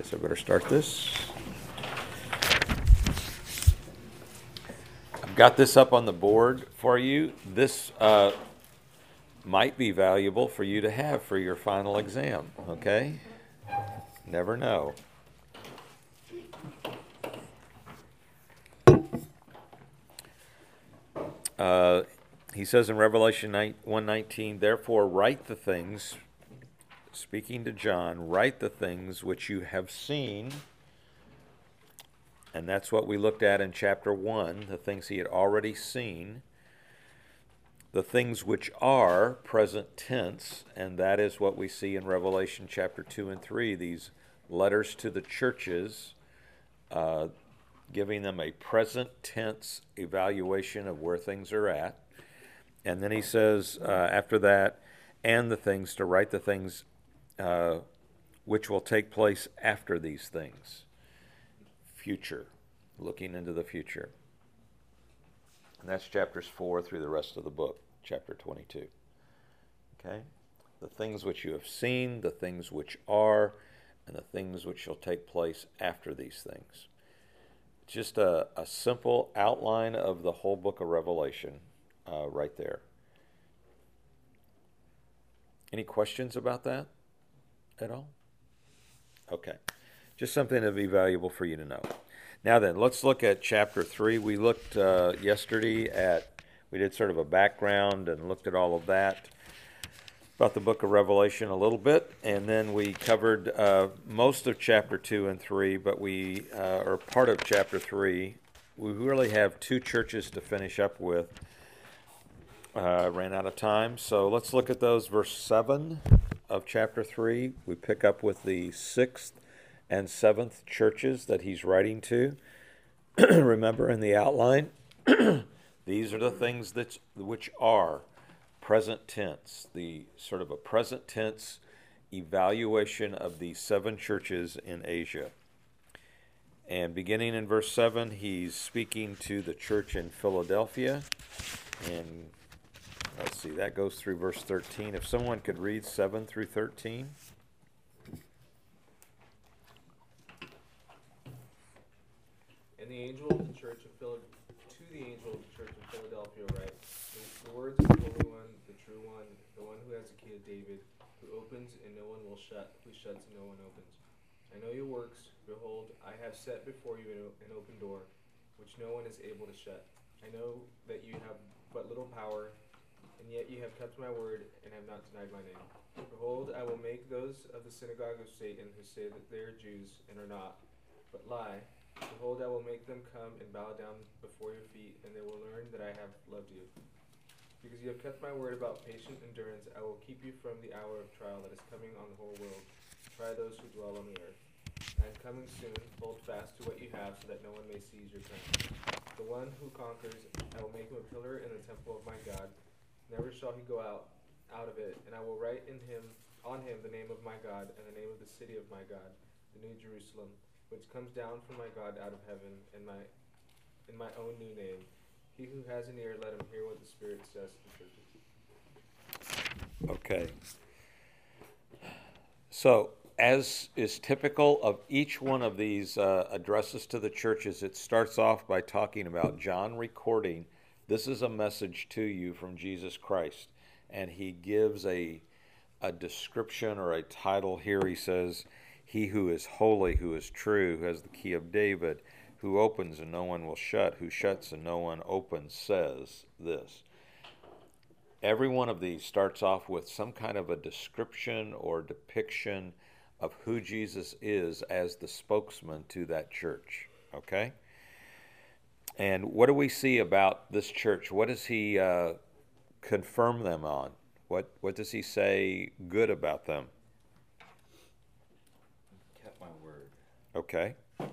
So I better start this. I've got this up on the board for you. This might be valuable for you to have for your final exam, okay? Never know. He says in Revelation 1:19, therefore write the things, speaking to John, write the things which you have seen. And that's what we looked at in chapter 1, the things he had already seen. The things which are present tense, and that is what we see in Revelation chapter 2 and 3, these letters to the churches, giving them a present tense evaluation of where things are at. And then he says after that, and the things, to write the things which will take place after these things. Future, looking into the future. And that's chapters 4 through the rest of the book, chapter 22. Okay? The things which you have seen, the things which are, and the things which shall take place after these things. Just a simple outline of the whole book of Revelation right there. Any questions about that at all? Okay. Just something that would be valuable for you to know. Now then, let's look at chapter 3. We looked yesterday we did sort of a background and looked at all of that, about the book of Revelation a little bit, and then we covered most of chapter 2 and 3, but or part of chapter 3. We really have 2 churches to finish up with. Ran out of time, so let's look at those. Verse 7 of chapter 3, we pick up with the 6th and 7th churches that he's writing to. Remember in the outline, these are the things which are present tense, the sort of a present tense evaluation of the 7 churches in Asia. And beginning in verse 7, he's speaking to the church in Philadelphia. And let's see, that goes through verse 13. If someone could read 7 through 13. And the angel of the church of Philadelphia write, the words of the Holy One, the true one, the one who has the key of David, who opens and no one will shut, who shuts and no one opens. I know your works. Behold, I have set before you an open door, which no one is able to shut. I know that you have but little power, and yet you have kept my word and have not denied my name. Behold, I will make those of the synagogue of Satan who say that they are Jews and are not, but lie. Behold, I will make them come and bow down before your feet, and they will learn that I have loved you. Because you have kept my word about patient endurance, I will keep you from the hour of trial that is coming on the whole world. Try those who dwell on the earth. I am coming soon. Hold fast to what you have, so that no one may seize your crown. The one who conquers, I will make him a pillar in the temple of my God. Never shall he go out of it, and I will write on him the name of my God, and the name of the city of my God, the New Jerusalem, which comes down from my God out of heaven, in my own new name. He who has an ear, let him hear what the Spirit says to the churches. Okay. So, as is typical of each one of these addresses to the churches, it starts off by talking about John recording, this is a message to you from Jesus Christ. And he gives a description or a title here. He says, he who is holy, who is true, who has the key of David, who opens and no one will shut, who shuts and no one opens, says this. Every one of these starts off with some kind of a description or depiction of who Jesus is as the spokesman to that church. Okay? And what do we see about this church? What does he confirm them on? What does he say good about them? Kept my word. Okay.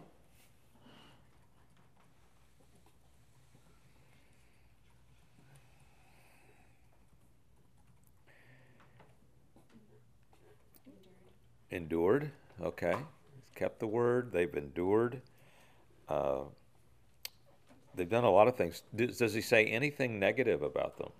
Endured. Okay. Kept the word. They've endured. They've done a lot of things. Does he say anything negative about them?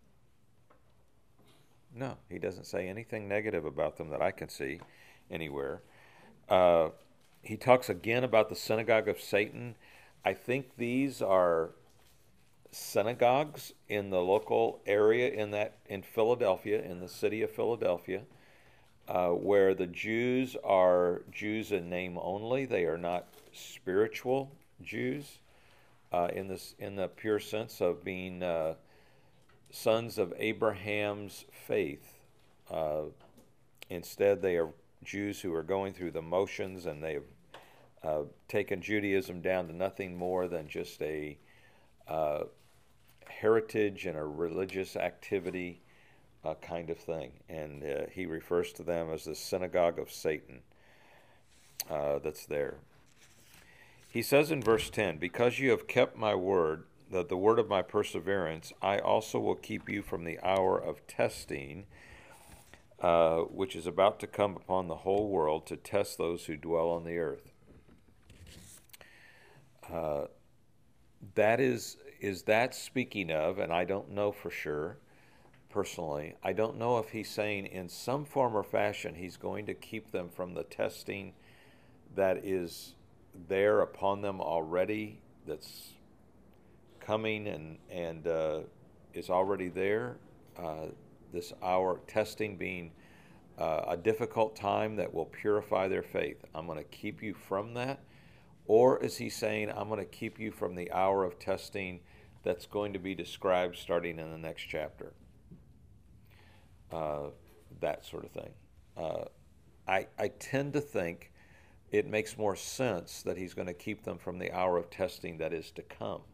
No, he doesn't say anything negative about them that I can see anywhere. he talks again about the synagogue of Satan. I think these are synagogues in the local area in Philadelphia, in the city of Philadelphia, where the Jews are Jews in name only. They are not spiritual Jews in the pure sense of being sons of Abraham's faith. Instead, they are Jews who are going through the motions, and they have taken Judaism down to nothing more than just a heritage and a religious activity kind of thing. And he refers to them as the synagogue of Satan that's there. He says in verse 10, "Because you have kept my word, the word of my perseverance, I also will keep you from the hour of testing, which is about to come upon the whole world to test those who dwell on the earth." That is that speaking of, and I don't know for sure, personally, I don't know if he's saying in some form or fashion he's going to keep them from the testing that is there upon them already, that's coming and is already there. This hour testing being a difficult time that will purify their faith. I'm going to keep you from that. Or is he saying, I'm going to keep you from the hour of testing that's going to be described starting in the next chapter? That sort of thing. I tend to think it makes more sense that he's going to keep them from the hour of testing that is to come,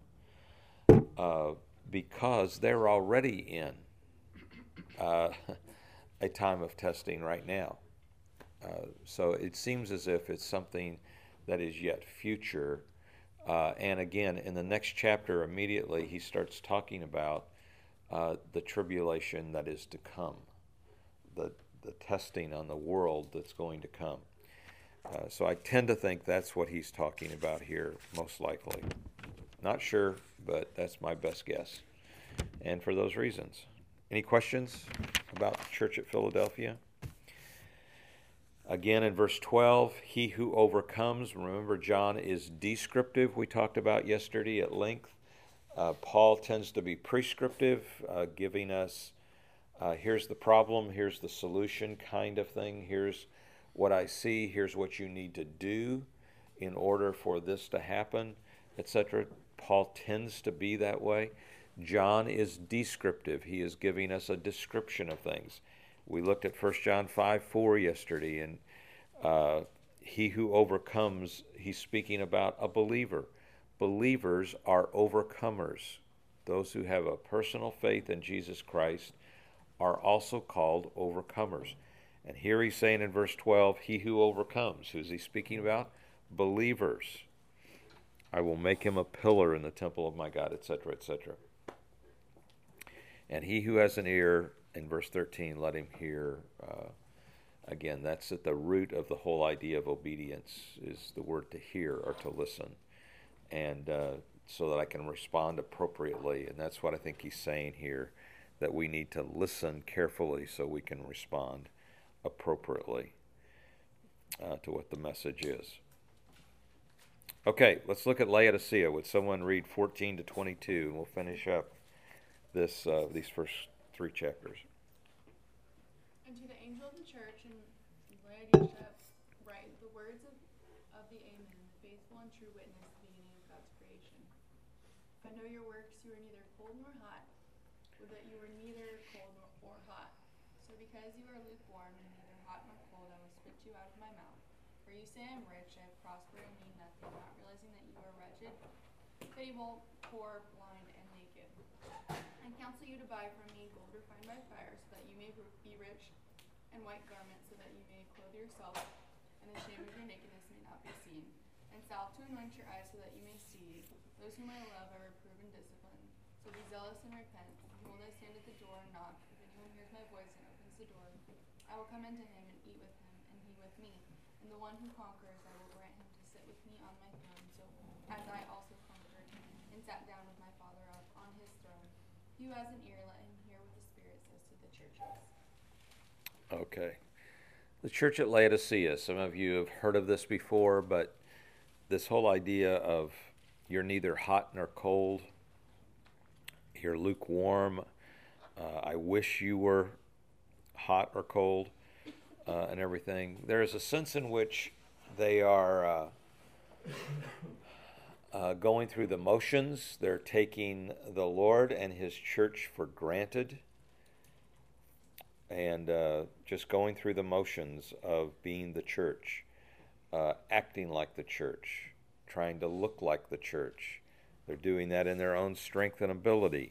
because they're already in a time of testing right now. So it seems as if it's something that is yet future. And again, in the next chapter, immediately, he starts talking about the tribulation that is to come, the testing on the world that's going to come. So I tend to think that's what he's talking about here, most likely. Not sure, but that's my best guess. And for those reasons. Any questions about the church at Philadelphia? Again, in verse 12, he who overcomes, remember John is descriptive, we talked about yesterday at length. Paul tends to be prescriptive, giving us, here's the problem, here's the solution kind of thing, here's what I see, here's what you need to do in order for this to happen, etc. Paul tends to be that way. John is descriptive. He is giving us a description of things. We looked at 1 John 5:4 yesterday, and he who overcomes, he's speaking about a believer. Believers are overcomers. Those who have a personal faith in Jesus Christ are also called overcomers. And here he's saying in verse 12, he who overcomes. Who's he speaking about? Believers. I will make him a pillar in the temple of my God, etc., etc. And he who has an ear, in verse 13, let him hear. Again, that's at the root of the whole idea of obedience, is the word to hear or to listen. And so that I can respond appropriately. And that's what I think he's saying here, that we need to listen carefully so we can respond appropriately to what the message is. Okay, let's look at Laodicea. Would someone read 14 to 22, and we'll finish up these first 3 chapters. And to the angel of the church in Laodicea write the words of the Amen, the faithful and true witness, the beginning of God's creation. I know your works, you are neither cold nor hot, or that you are neither cold or hot. So because you are lukewarm and neither hot nor cold, I will spit you out of my mouth. For you say I am rich, I have prospered and need nothing, not realizing that you are wretched, pitiable, poor, blind, and naked. I counsel you to buy from me gold refined by fire, so that you may be rich, and white garments, so that you may clothe yourself, and the shame of your nakedness may not be seen, and salve to anoint your eyes, so that you may see. Those whom I love I reprove and discipline. So be zealous and repent. Behold, I stand at the door and knock. If anyone hears my voice and opens the door, I will come into him and eat with him, and he with me. And the one who conquers, I will grant him to sit with me on my throne, so as I also conquered and sat down with my Father on his throne. He who has an ear, let him hear what the Spirit says to the churches. Okay. The church at Laodicea, some of you have heard of this before, but this whole idea of you're neither hot nor cold, you're lukewarm, I wish you were hot or cold, and everything. There is a sense in which they are going through the motions. They're taking the Lord and His church for granted, and just going through the motions of being the church, acting like the church, trying to look like the church. They're doing that in their own strength and ability.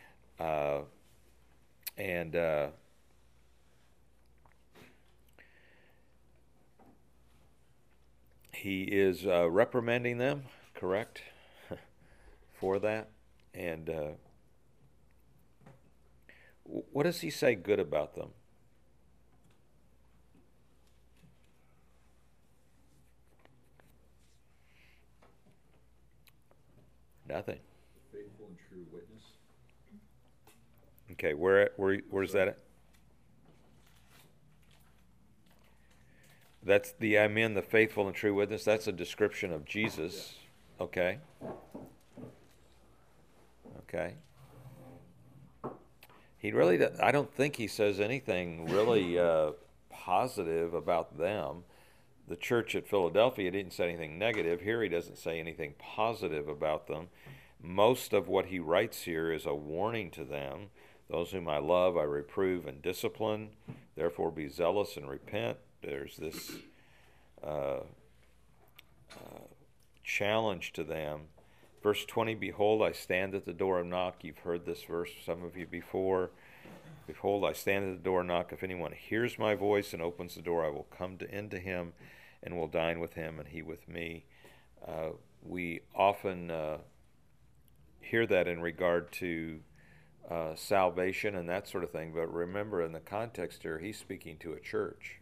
He is reprimanding them, correct, for that. And what does he say good about them? Nothing. Faithful and true witness. Okay, where's that at? That's the Amen, the faithful and true witness. That's a description of Jesus. Okay. Okay. He really, I don't think he says anything really positive about them. The church at Philadelphia didn't say anything negative. Here he doesn't say anything positive about them. Most of what he writes here is a warning to them. Those whom I love, I reprove and discipline. Therefore be zealous and repent. There's this challenge to them. Verse 20, behold, I stand at the door and knock. You've heard this verse, some of you, before. Behold, I stand at the door and knock. If anyone hears my voice and opens the door, I will come into him and will dine with him and he with me. We often hear that in regard to salvation and that sort of thing, but remember, in the context here, he's speaking to a church.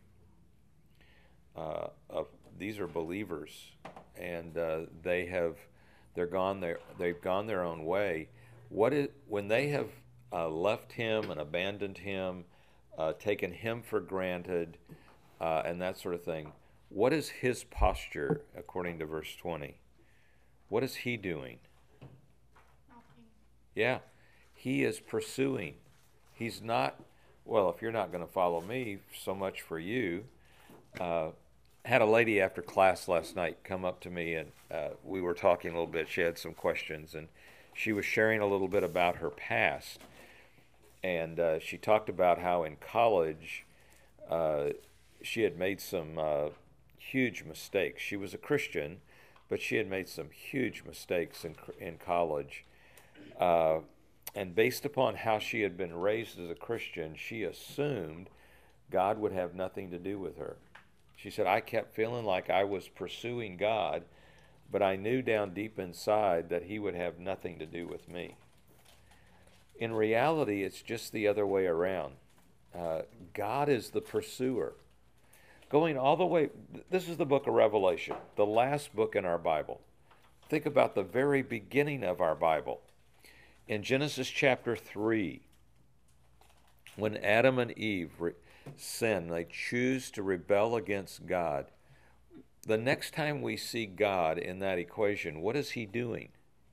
These are believers, and they've gone their own way. When they have left him and abandoned him, taken him for granted, and that sort of thing, what is his posture according to verse 20? What is he doing? Knocking. Yeah, he is pursuing. He's not, well, if you're not going to follow me, so much for you. Had a lady after class last night come up to me, and we were talking a little bit. She had some questions, and she was sharing a little bit about her past. And she talked about how in college she had made some huge mistakes. She was a Christian, but she had made some huge mistakes in college. And based upon how she had been raised as a Christian, she assumed God would have nothing to do with her. She said, I kept feeling like I was pursuing God, but I knew down deep inside that He would have nothing to do with me. In reality, it's just the other way around. God is the pursuer. Going all the way, this is the book of Revelation, the last book in our Bible. Think about the very beginning of our Bible. In Genesis chapter 3, when Adam and Eve sin, they choose to rebel against God. The next time we see God in that equation, what is He doing?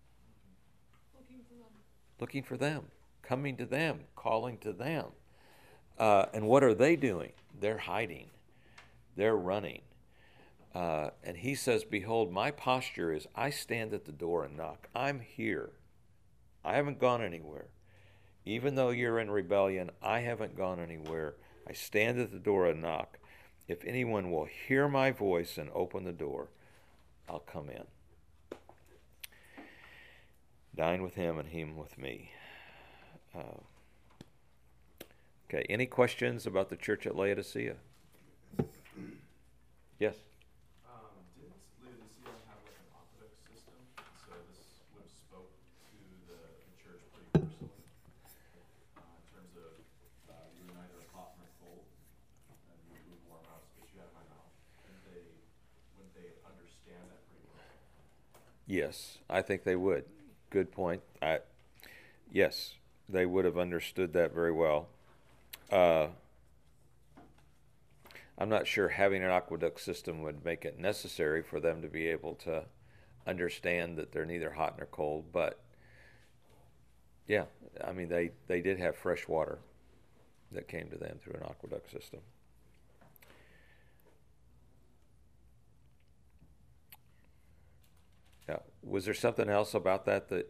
Looking for them, coming to them, calling to them. And what are they doing? They're hiding. They're running. And He says, behold, my posture is I stand at the door and knock. I'm here. I haven't gone anywhere. Even though you're in rebellion, I haven't gone anywhere. I stand at the door and knock. If anyone will hear my voice and open the door, I'll come in. Dine with him and him with me. Okay, any questions about the church at Laodicea? Yes? Didn't Laodicea have like an aqueduct system? So this would have spoke to the church pretty personally in terms of you were neither hot nor cold, and you would warm out, spit you out of my mouth. Wouldn't they understand that pretty well? Yes, I think they would. Good point. Yes, they would have understood that very well. I'm not sure having an aqueduct system would make it necessary for them to be able to understand that they're neither hot nor cold. But yeah, I mean, they did have fresh water that came to them through an aqueduct system. Yeah. Was there something else about that that?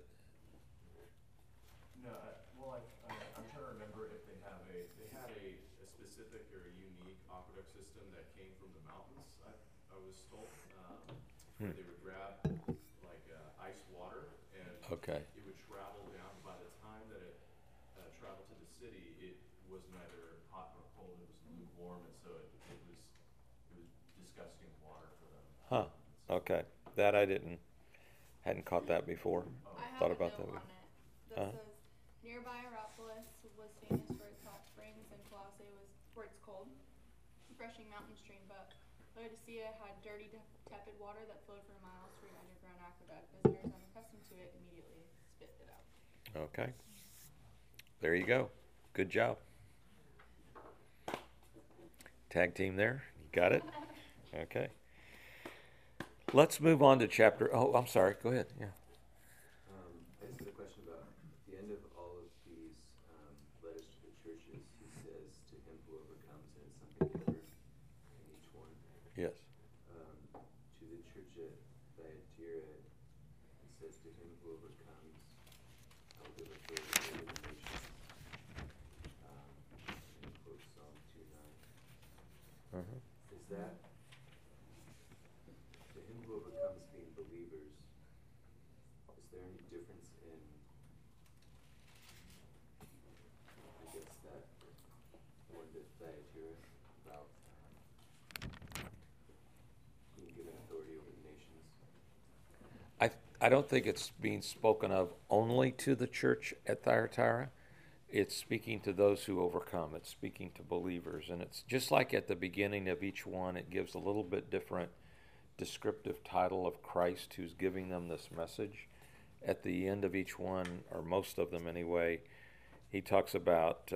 No, I'm trying to remember if they had a specific or a unique aqueduct system that came from the mountains. I was told where they would grab like ice water and Okay. it would travel down. By the time that it traveled to the city, it was neither hot nor cold. It was lukewarm, and so it was disgusting water for them. Huh. Okay. That I hadn't caught that before. I Thought have a about note that. on it that says nearby Hierapolis was famous for its hot springs, and Colossae was for its cold, refreshing mountain stream. But Laodicea had dirty, tepid water that flowed for miles through an underground aqueduct. Visitors unaccustomed to it immediately spit it out. Okay. There you go. Good job. Tag team there. You got it? Okay. Let's move on to chapter. Oh, I'm sorry. Go ahead. Yeah. I just have a question about the end of all of these letters to the churches. He says, "To him who overcomes," and it's something different in each one. Yes. To the church at Thyatira, he says, "To him who overcomes, I will give authority over the nations." And he quotes Psalm 2:9. Is that to him who overcomes being believers? Is there any difference in, I guess, that one to Thyatira about being given authority over the nations? I don't think it's being spoken of only to the church at Thyatira. It's speaking to those who overcome. It's speaking to believers. And it's just like at the beginning of each one, it gives a little bit different descriptive title of Christ who's giving them this message. At the end of each one, or most of them anyway, he talks about,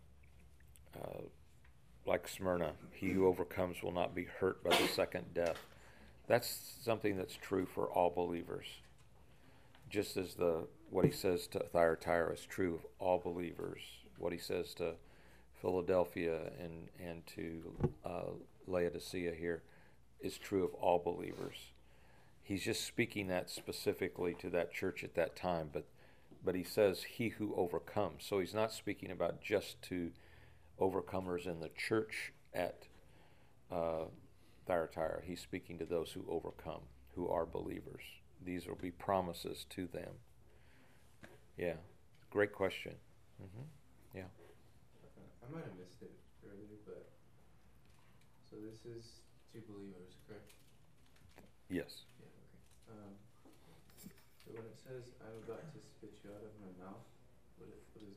like Smyrna, he who overcomes will not be hurt by the second death. That's something that's true for all believers. Just as what he says to Thyatira is true of all believers. What he says to Philadelphia and to Laodicea here is true of all believers. He's just speaking that specifically to that church at that time, but he says he who overcomes. So he's not speaking about just to overcomers in the church at Thyatira. He's speaking to those who overcome, who are believers. These will be promises to them. Yeah, great question. Yeah. I might have missed it earlier, but so this is to believers, correct? Yes. Yeah. Okay. So when it says, "I'm about to spit you out of my mouth," what does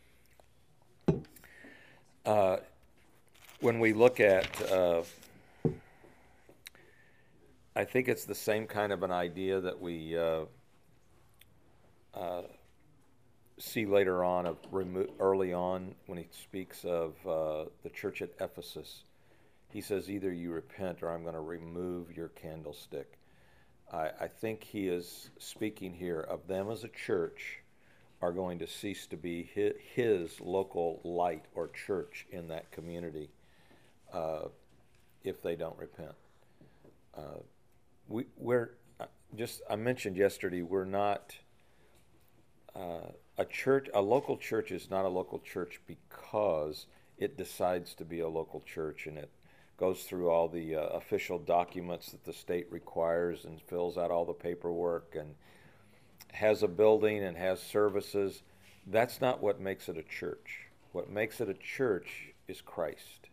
that mean? When we look at, I think it's the same kind of an idea that we see later on early on when he speaks of the church at Ephesus. He says, either you repent or I'm going to remove your candlestick. I think he is speaking here of them as a church are going to cease to be his local light or church in that community if they don't repent. I mentioned yesterday, we're not a church. A local church is not a local church because it decides to be a local church and it goes through all the official documents that the state requires and fills out all the paperwork and has a building and has services. That's not what makes it a church. What makes it a church is Christ.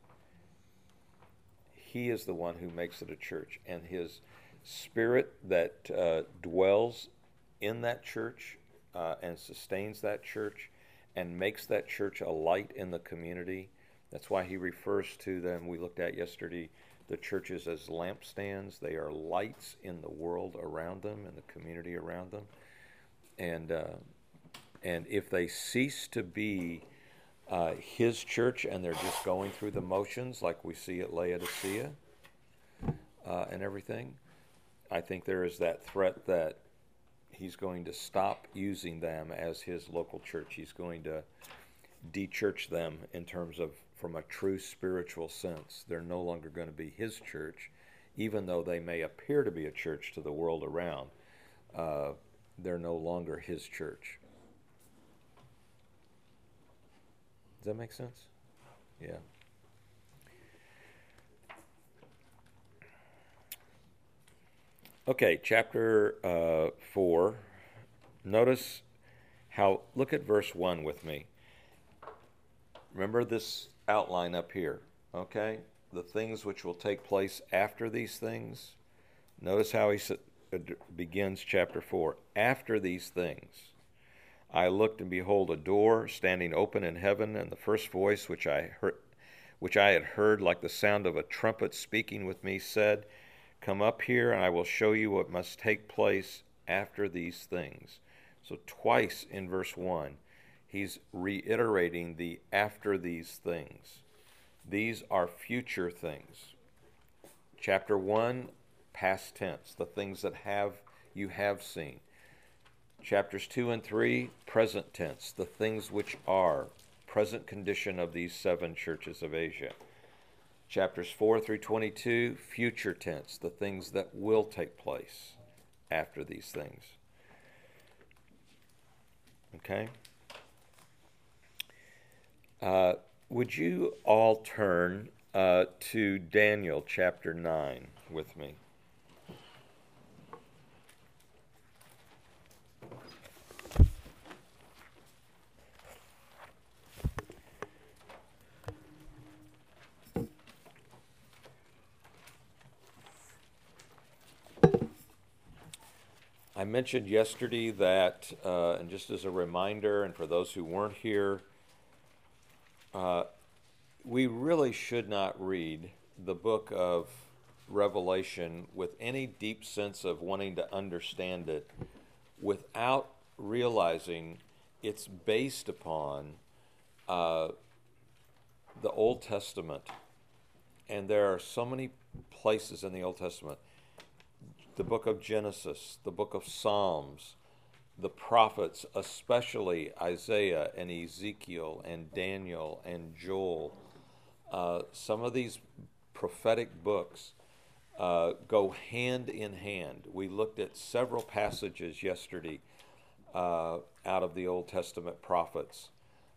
He is the one who makes it a church, and his Spirit that dwells in that church and sustains that church and makes that church a light in the community. That's why he refers to them, we looked at yesterday, the churches as lampstands. They are lights in the world around them, in the community around them. And if they cease to be his church and they're just going through the motions like we see at Laodicea and everything. I think there is that threat that he's going to stop using them as his local church. He's going to de-church them in terms of, from a true spiritual sense. They're no longer going to be his church, even though they may appear to be a church to the world around. They're no longer his church. Does that make sense? Yeah. Okay, chapter 4. Notice how, look at verse 1 with me. Remember this outline up here, okay? The things which will take place after these things. Notice how he begins chapter 4. After these things, I looked, and behold, a door standing open in heaven, and the first voice which I had heard like the sound of a trumpet speaking with me said, "Come up here, and I will show you what must take place after these things." So twice in verse 1, he's reiterating the after these things. These are future things. Chapter 1, past tense, the things that you have seen. Chapters 2 and 3, present tense, the things which are, present condition of these 7 churches of Asia. Chapters 4 through 22, future tense, the things that will take place after these things. Okay? Would you all turn to Daniel chapter 9 with me? I mentioned yesterday that, and just as a reminder, and for those who weren't here, we really should not read the book of Revelation with any deep sense of wanting to understand it without realizing it's based upon the Old Testament. And there are so many places in the Old Testament. The book of Genesis, the book of Psalms, the prophets, especially Isaiah and Ezekiel and Daniel and Joel. Some of these prophetic books go hand in hand. We looked at several passages yesterday out of the Old Testament prophets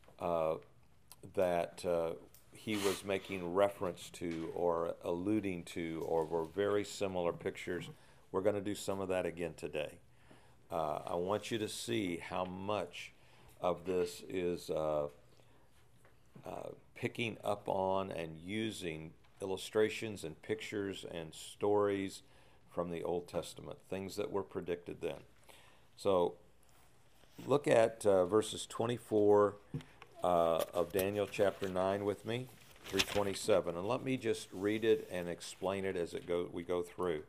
that he was making reference to or alluding to, or were very similar pictures. We're going to do some of that again today. I want you to see how much of this is picking up on and using illustrations and pictures and stories from the Old Testament, things that were predicted then. So look at verses 24 of Daniel chapter 9 with me, through 27. And let me just read it and explain it as we go through.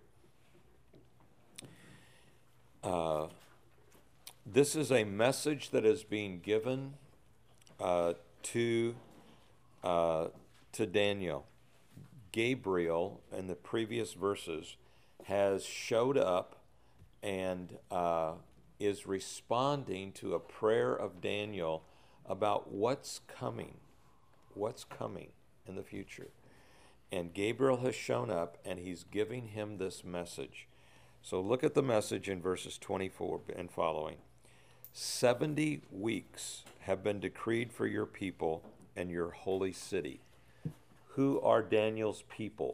This is a message that is being given to Daniel. Gabriel, in the previous verses, has showed up and is responding to a prayer of Daniel about what's coming in the future. And Gabriel has shown up, and he's giving him this message. So look at the message in verses 24 and following. 70 weeks have been decreed for your people and your holy city. Who are Daniel's people?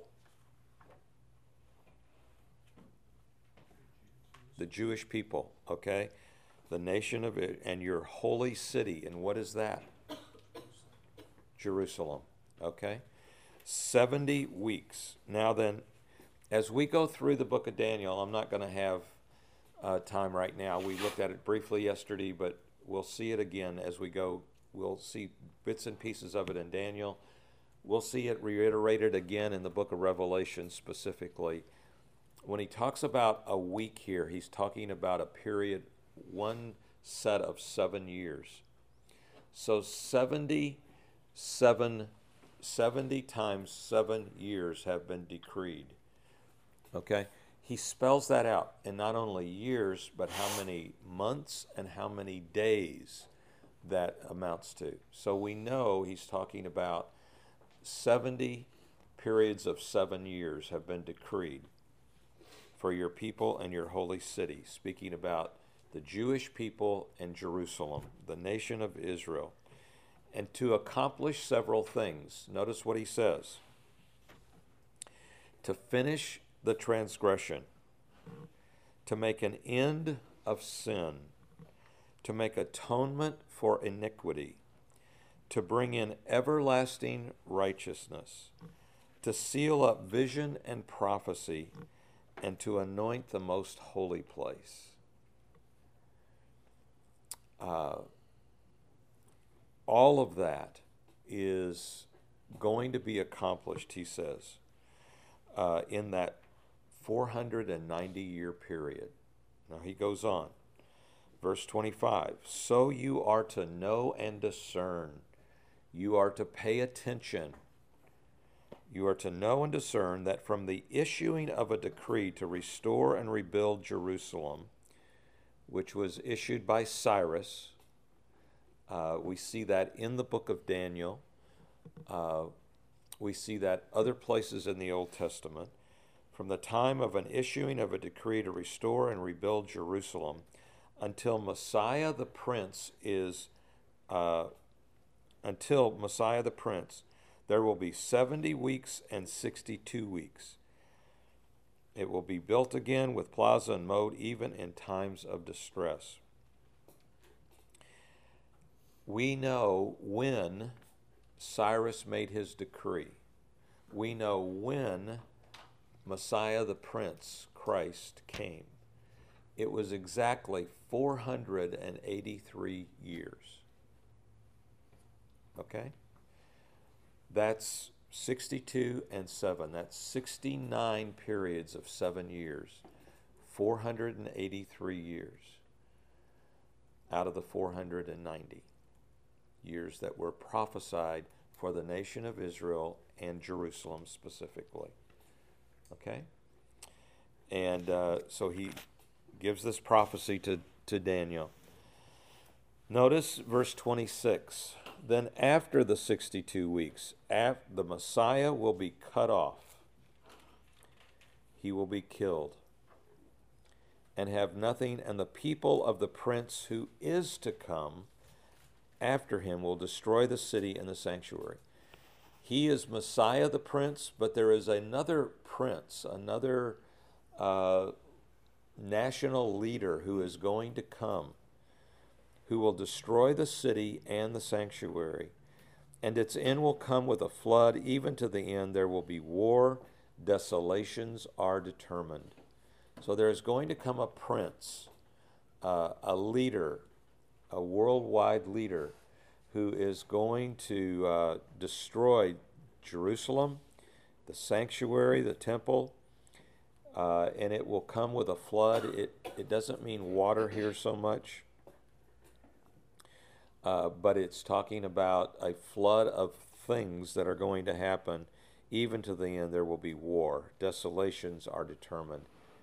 The Jewish people, okay? The nation of it, and your holy city. And what is that? Jerusalem, okay? 70 weeks. Now then, as we go through the book of Daniel, I'm not going to have time right now. We looked at it briefly yesterday, but we'll see it again as we go. We'll see bits and pieces of it in Daniel. We'll see it reiterated again in the book of Revelation specifically. When he talks about a week here, he's talking about a period, one set of 7 years. So 70 70 times 7 years have been decreed. Okay? He spells that out in not only years, but how many months and how many days that amounts to. So we know he's talking about 70 periods of 7 years have been decreed for your people and your holy city, speaking about the Jewish people and Jerusalem, the nation of Israel, and to accomplish several things. Notice what he says. To finish the transgression, to make an end of sin, to make atonement for iniquity, to bring in everlasting righteousness, to seal up vision and prophecy, and to anoint the most holy place. All of that is going to be accomplished, he says, in that 490-year period. Now he goes on. Verse 25, so you are to know and discern. You are to pay attention. You are to know and discern that from the issuing of a decree to restore and rebuild Jerusalem, which was issued by Cyrus, we see that in the book of Daniel. We see that other places in the Old Testament. From the time of an issuing of a decree to restore and rebuild Jerusalem until Messiah the Prince there will be 70 weeks and 62 weeks. It will be built again with plaza and moat, even in times of distress. We know when Cyrus made his decree. We know when Messiah the Prince, Christ, came. It was exactly 483 years. Okay? That's 62 and 7. That's 69 periods of 7 years. 483 years out of the 490 years that were prophesied for the nation of Israel and Jerusalem specifically. Okay? And so he gives this prophecy to Daniel. Notice verse 26. Then after the 62 weeks, the Messiah will be cut off. He will be killed and have nothing, and the people of the prince who is to come after him will destroy the city and the sanctuary. He is Messiah the Prince, but there is another prince, another national leader who is going to come, who will destroy the city and the sanctuary. And its end will come with a flood. Even to the end there will be war. Desolations are determined. So there is going to come a prince, a leader, a worldwide leader, who is going to destroy Jerusalem, the sanctuary, the temple, and it will come with a flood. It doesn't mean water here so much, but it's talking about a flood of things that are going to happen. Even to the end there will be war. Desolations are determined.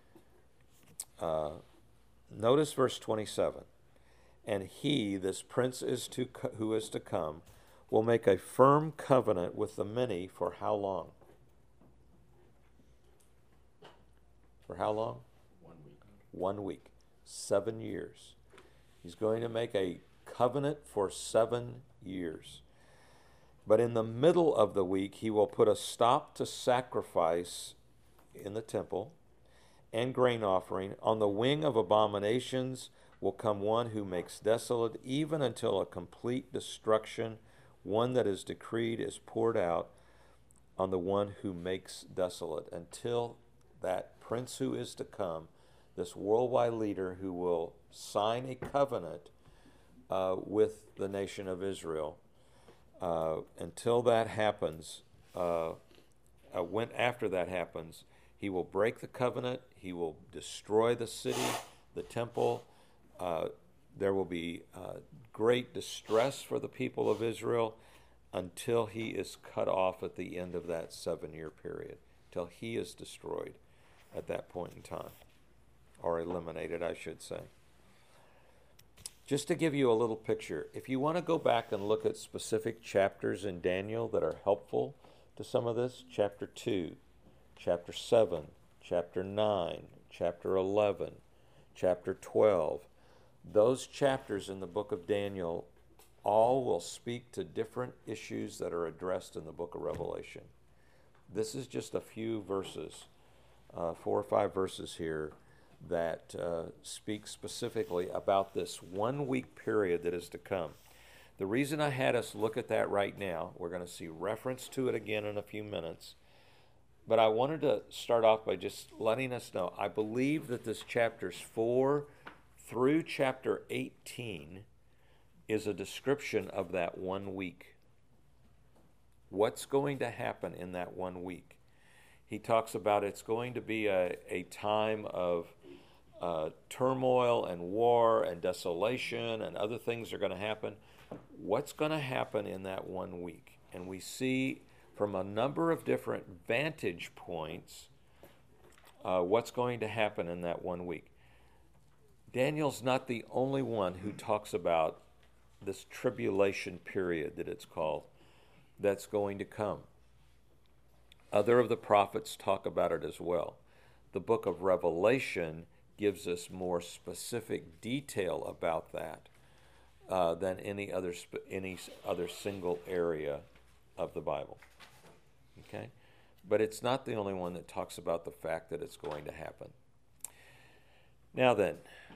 Notice verse 27. And he, this prince who is to come, will make a firm covenant with the many for how long? For how long? 1 week. 1 week. 7 years. He's going to make a covenant for 7 years. But in the middle of the week, he will put a stop to sacrifice in the temple and grain offering. On the wing of abominations will come one who makes desolate, even until a complete destruction, one that is decreed, is poured out on the one who makes desolate, until that prince who is to come, this worldwide leader who will sign a covenant with the nation of Israel. Until that happens, after that happens, he will break the covenant, he will destroy the city, the temple. There will be great distress for the people of Israel, until he is cut off at the end of that 7-year period, till he is destroyed at that point in time, or eliminated, I should say. Just to give you a little picture, if you want to go back and look at specific chapters in Daniel that are helpful to some of this, chapter 2, chapter 7, chapter 9, chapter 11, chapter 12, those chapters in the book of Daniel all will speak to different issues that are addressed in the book of Revelation. This is just a few verses, 4 or 5 verses here, that speak specifically about this 1 week period that is to come. The reason I had us look at that right now, we're going to see reference to it again in a few minutes, but I wanted to start off by just letting us know, I believe that this chapters 4 through chapter 18 is a description of that 1 week. What's going to happen in that 1 week? He talks about it's going to be a time of turmoil and war and desolation, and other things are going to happen. What's going to happen in that 1 week? And we see from a number of different vantage points what's going to happen in that 1 week. Daniel's not the only one who talks about this tribulation period that it's called that's going to come. Other of the prophets talk about it as well. The book of Revelation gives us more specific detail about that than any other single area of the Bible. Okay? But it's not the only one that talks about the fact that it's going to happen. Now then,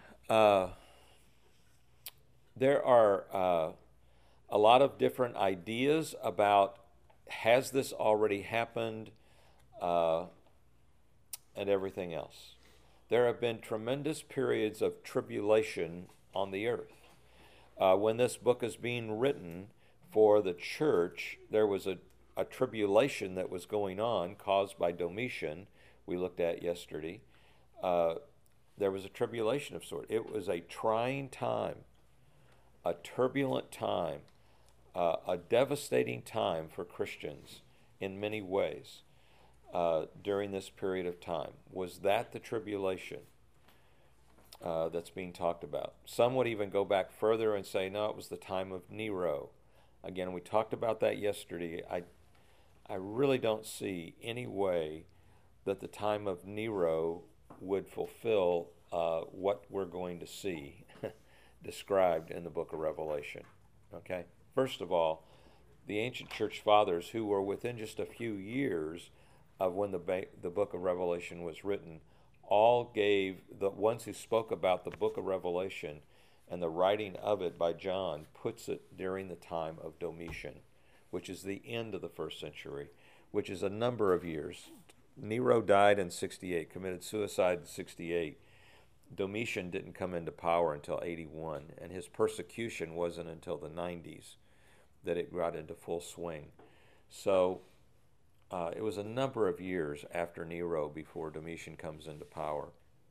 there are a lot of different ideas about, has this already happened, and everything else. There have been tremendous periods of tribulation on the earth. When this book is being written for the church, there was a tribulation that was going on caused by Domitian, we looked at yesterday. There was a tribulation of sort. It was a trying time, a turbulent time, a devastating time for Christians in many ways during this period of time. Was that the tribulation that's being talked about? Some would even go back further and say, no, it was the time of Nero. Again, we talked about that yesterday. I really don't see any way that the time of Nero would fulfill what we're going to see described in the book of Revelation. Okay? First of all, the ancient church fathers, who were within just a few years of when the book of Revelation was written, all gave, the ones who spoke about the book of Revelation and the writing of it by John, puts it during the time of Domitian, which is the end of the first century, which is a number of years. Nero died in 68, committed suicide in 68. Domitian didn't come into power until 81, and his persecution wasn't until the 90s that it got into full swing. So it was a number of years after Nero before Domitian comes into power.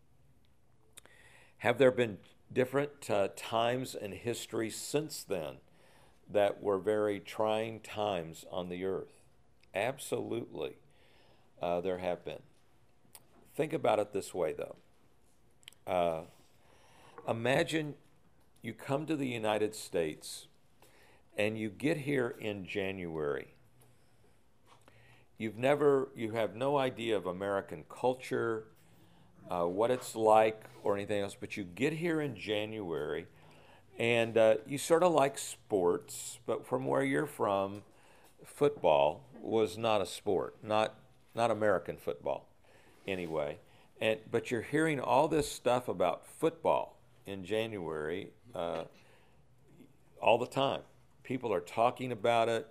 Have there been different times in history since then that were very trying times on the earth? Absolutely, there have been. Think about it this way, though. Imagine you come to the United States and you get here in January. You have no idea of American culture, what it's like or anything else, but you get here in January and you sort of like sports, but from where you're from, football was not a sport, not American football anyway. But you're hearing all this stuff about football in January all the time. People are talking about it.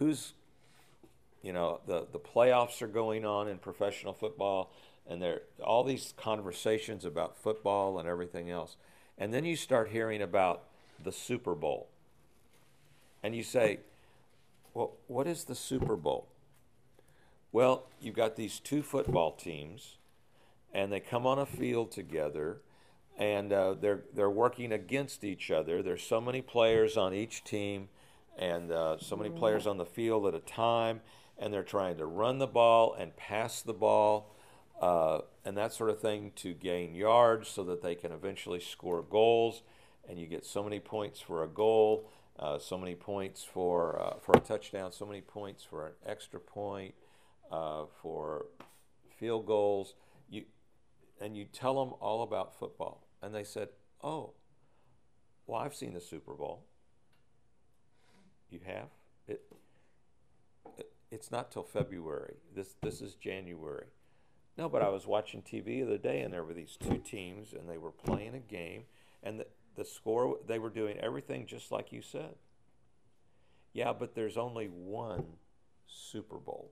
The playoffs are going on in professional football, and there are all these conversations about football and everything else. And then you start hearing about the Super Bowl. And you say, well, what is the Super Bowl? Well, you've got these two football teams, and they come on a field together, and they're working against each other. There's so many players on each team, and so many players on the field at a time, and they're trying to run the ball and pass the ball and that sort of thing to gain yards so that they can eventually score goals. And you get so many points for a goal, so many points for a touchdown, so many points for an extra point, for field goals. You tell them all about football, and they said, "Oh, well, I've seen the Super Bowl." You have? It's not till February. This is January. No, but I was watching TV the other day, and there were these two teams, and they were playing a game, and the score, they were doing everything just like you said. Yeah, but there's only one Super Bowl.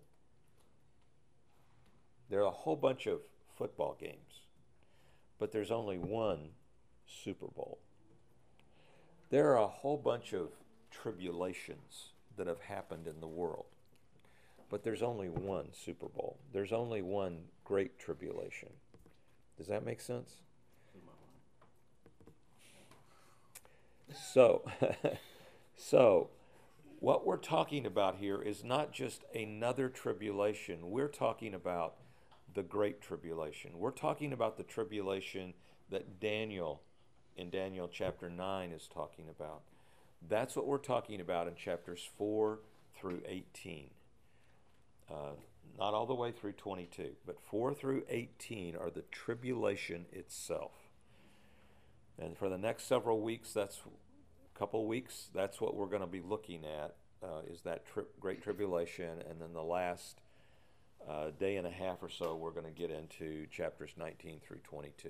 There are a whole bunch of football games, but there's only one Super Bowl. There are a whole bunch of tribulations that have happened in the world, but there's only one Super Bowl. There's only one great tribulation. Does that make sense? So what we're talking about here is not just another tribulation. We're talking about the great tribulation. We're talking about the tribulation that Daniel, in Daniel chapter 9, is talking about. That's what we're talking about in chapters 4 through 18. Not all the way through 22, but 4 through 18 are the tribulation itself. And for the next several weeks, that's what we're going to be looking at, is that great tribulation. And then the last day and a half or so, we're going to get into chapters 19 through 22.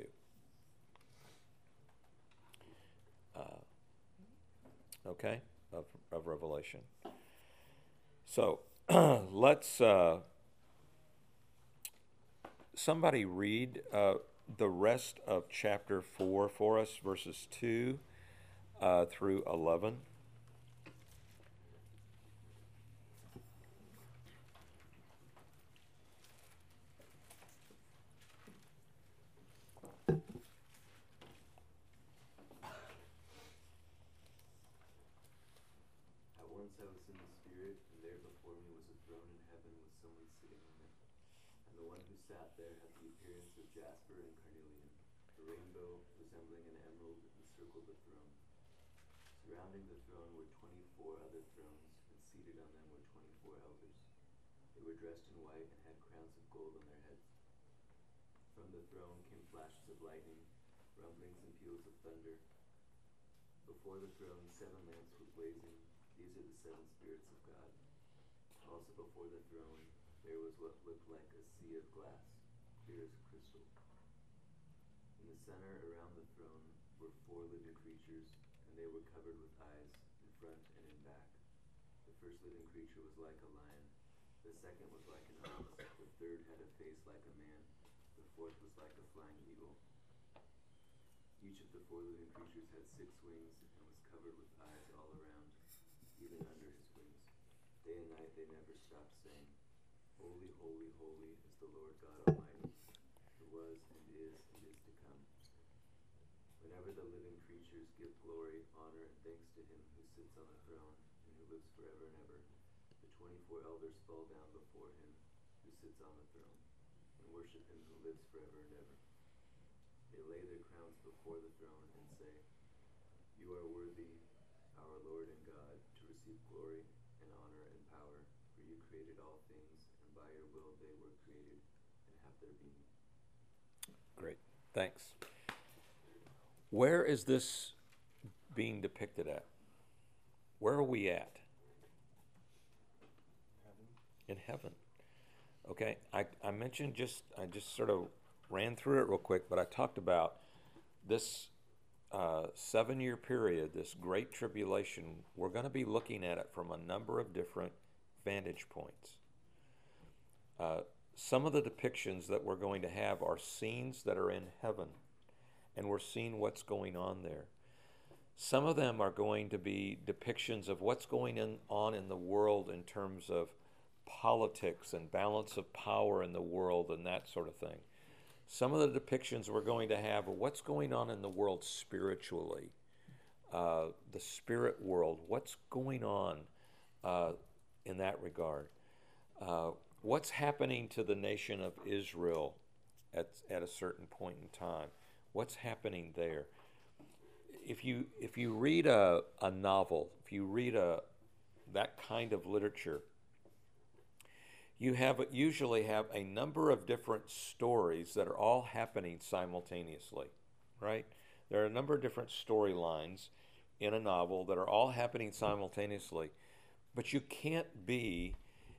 Okay, of Revelation. So let's somebody read the rest of chapter 4 for us, verses 2 through 11. At once I was in the Spirit, and there before me was a throne in heaven with someone sitting on it. And the one who sat there had the appearance of jasper and carnelian. A rainbow resembling an emerald encircled the throne. Surrounding the throne were 24 other thrones, and seated on them were 24 elders. They were dressed in white and had crowns of gold on their heads. From the throne came flashes of lightning, rumblings and peals of thunder. Before the throne 7 lamps were blazing. These are the 7 spirits of God. Also before the throne there was what looked like a sea of glass, clear as crystal. In the center around the throne were 4 living creatures, and they were covered with eyes in front and in back. The first living creature was like a lion. The second was like an ox. The third had a face like a man. The fourth was like a flying eagle. Each of the 4 living creatures had 6 wings and was covered with eyes all around, even under his wings. Day and night they never stopped saying, "Holy, holy, holy is the Lord God Almighty, who was and is to come." Whenever the living creatures give glory, honor, and thanks to him who sits on the throne and who lives forever and ever, the 24 elders fall down before him who sits on the throne and worship him who lives forever and ever. They lay their crowns before the throne and say, "You are worthy, our Lord and God, to receive glory and honor and power, for you created all things, and by your will they were created and have their being." Great, thanks. Where is this being depicted at? Where are we at? In heaven. Okay, I mentioned I just sort of ran through it real quick, but I talked about this 7-year period, this great tribulation. We're going to be looking at it from a number of different vantage points. Some of the depictions that we're going to have are scenes that are in heaven, and we're seeing what's going on there. Some of them are going to be depictions of what's going on in the world in terms of politics and balance of power in the world and that sort of thing. Some of the depictions we're going to have are what's going on in the world spiritually, the spirit world. What's going on in that regard? What's happening to the nation of Israel at a certain point in time? What's happening there? If you read a novel, if you read that kind of literature, you usually have a number of different stories that are all happening simultaneously, right? There are a number of different storylines in a novel that are all happening simultaneously, but you can't be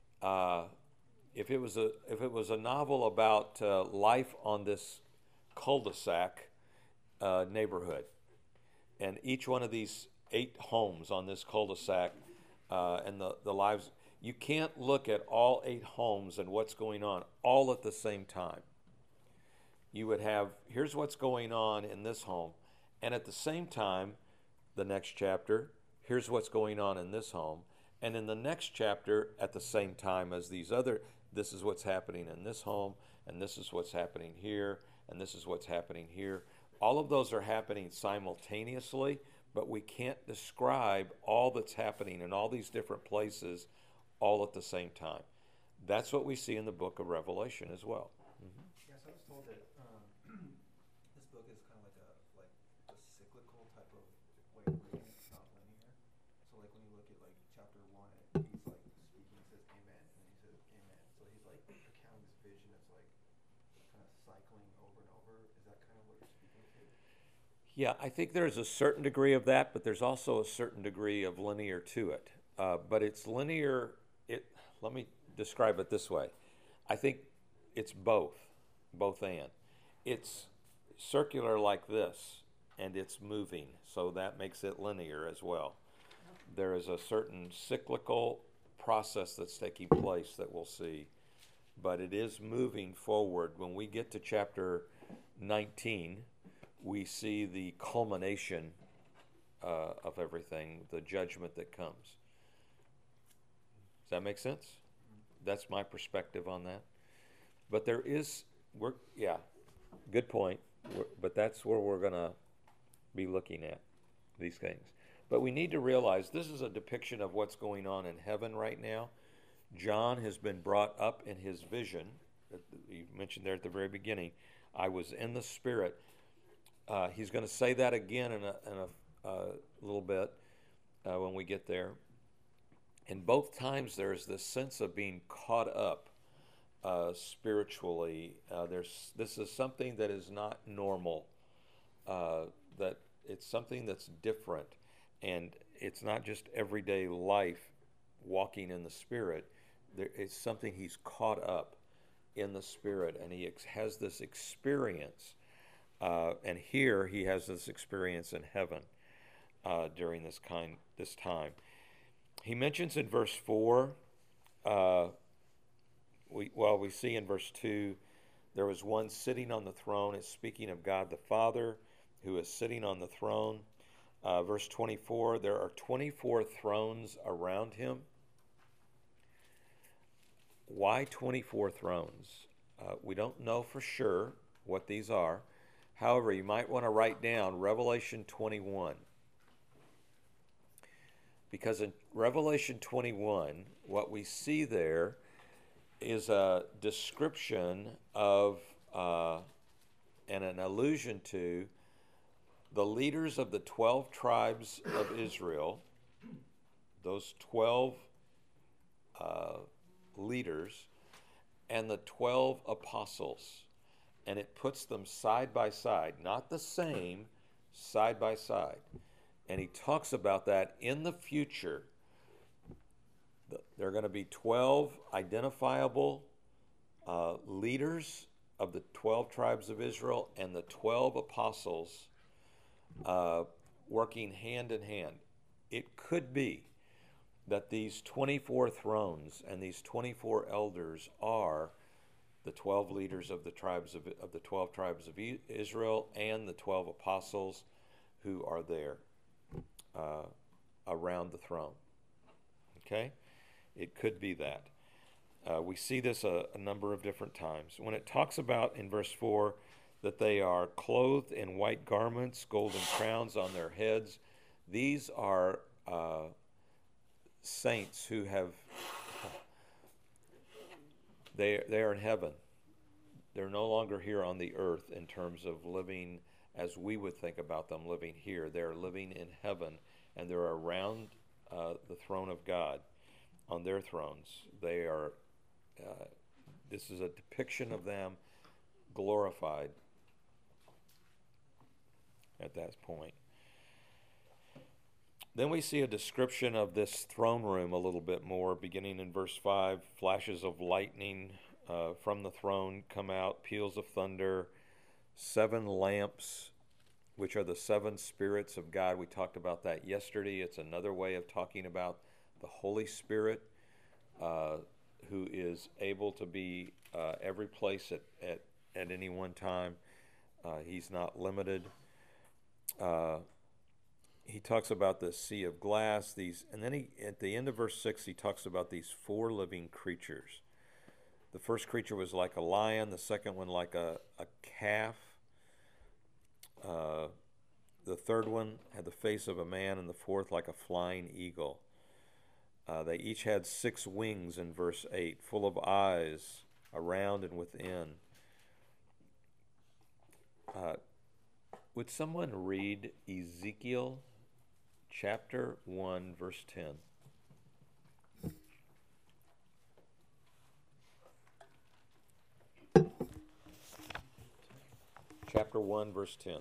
if it was a novel about life on this cul-de-sac neighborhood, and each one of these 8 homes on this cul-de-sac and the lives, you can't look at all 8 homes and what's going on all at the same time. You would have, here's what's going on in this home, and at the same time, the next chapter, here's what's going on in this home, and in the next chapter, at the same time as these other, this is what's happening in this home, and this is what's happening here, and this is what's happening here. All of those are happening simultaneously, but we can't describe all that's happening in all these different places all at the same time. That's what we see in the book of Revelation as well. Mm-hmm. Yes, I was told that this book is kind of like a cyclical type of way of reading it. It's not linear. So like when you look at like chapter 1, he's like speaking, he says amen, and then he says amen. So he's like recounting this vision that's like kind of cycling over and over. Is that kind of what you're speaking to? Yeah, I think there's a certain degree of that, but there's also a certain degree of linear to it. But it's linear. Let me describe it this way. I think it's both and. It's circular like this, and it's moving, so that makes it linear as well. There is a certain cyclical process that's taking place that we'll see, but it is moving forward. When we get to chapter 19, we see the culmination of everything, the judgment that comes. Does that make sense? That's my perspective on that. But there is, good point. But that's where we're going to be looking at these things. But we need to realize this is a depiction of what's going on in heaven right now. John has been brought up in his vision. You mentioned there at the very beginning, I was in the Spirit. He's going to say that again in a little bit when we get there. And both times there's this sense of being caught up spiritually. This is something that is not normal, that it's something that's different. And it's not just everyday life walking in the Spirit. It's something he's caught up in the Spirit, and he has this experience. And here he has this experience in heaven during this time. He mentions in verse 4, we see in verse 2, there was one sitting on the throne. It's speaking of God the Father who is sitting on the throne. Verse 24, there are 24 thrones around him. Why 24 thrones? We don't know for sure what these are. However, you might want to write down Revelation 21. Because in Revelation 21, what we see there is a description of and an allusion to the leaders of the 12 tribes of Israel, those 12 leaders, and the 12 apostles. And it puts them side by side, not the same, side by side. And he talks about that in the future. There are going to be 12 identifiable leaders of the 12 tribes of Israel and the 12 apostles working hand in hand. It could be that these 24 thrones and these 24 elders are the 12 leaders of the 12 tribes of Israel and the 12 apostles who are there around the throne. Okay? It could be that. We see this a number of different times. When it talks about in verse 4 that they are clothed in white garments, golden crowns on their heads, These are saints who have, they are in heaven. They're no longer here on the earth in terms of living as we would think about them living here. They're living in heaven, and they're around the throne of God on their thrones. They are, this is a depiction of them glorified at that point. Then we see a description of this throne room a little bit more, beginning in verse 5. Flashes of lightning from the throne come out, peals of thunder, 7 lamps, which are the 7 spirits of God. We talked about that yesterday. It's another way of talking about the Holy Spirit, who is able to be every place at any one time. He's not limited. He talks about the sea of glass, and then at the end of verse 6, he talks about these 4 living creatures. The first creature was like a lion, the second one like a calf. The third one had the face of a man, and the fourth like a flying eagle. They each had 6 wings in verse 8, full of eyes around and within. Would someone read Ezekiel chapter 1, verse 10? Chapter 1, verse 10.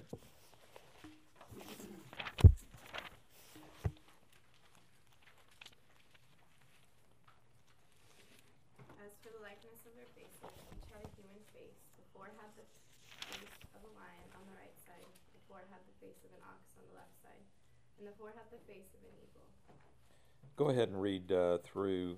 As for the likeness of their faces, each had a human face. The 4 had the face of a lion on the right side, the 4 had the face of an ox on the left side, and the 4 had the face of an eagle. Go ahead and read through.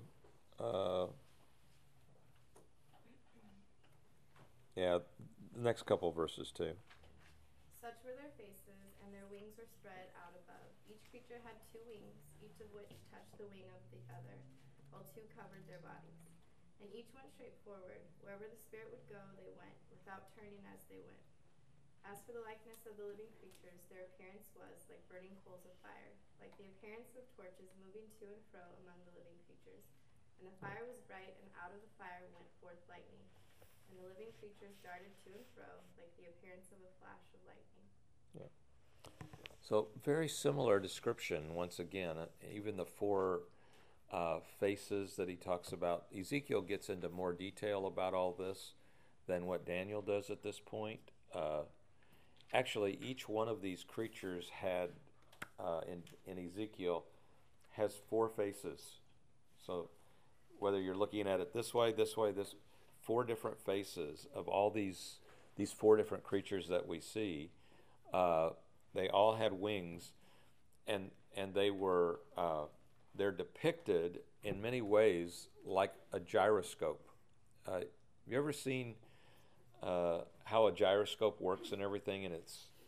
The next couple verses too. Such were their faces, and their wings were spread out above. Each creature had 2 wings, each of which touched the wing of the other, while 2 covered their bodies. And each went straight forward. Wherever the Spirit would go, they went, without turning as they went. As for the likeness of the living creatures, their appearance was like burning coals of fire, like the appearance of torches moving to and fro among the living creatures. And the fire was bright, and out of the fire went forth lightning. And the living creatures darted to and fro, like the appearance of a flash of lightning. Yeah. So very similar description once again. Even the 4 faces that he talks about. Ezekiel gets into more detail about all this than what Daniel does at this point. Actually, each one of these creatures had, in Ezekiel, has 4 faces. So whether you're looking at it this way, this 4 different faces of all these 4 different creatures that we see. They all had wings, and they were they're depicted in many ways like a gyroscope. Have you ever seen how a gyroscope works and everything? And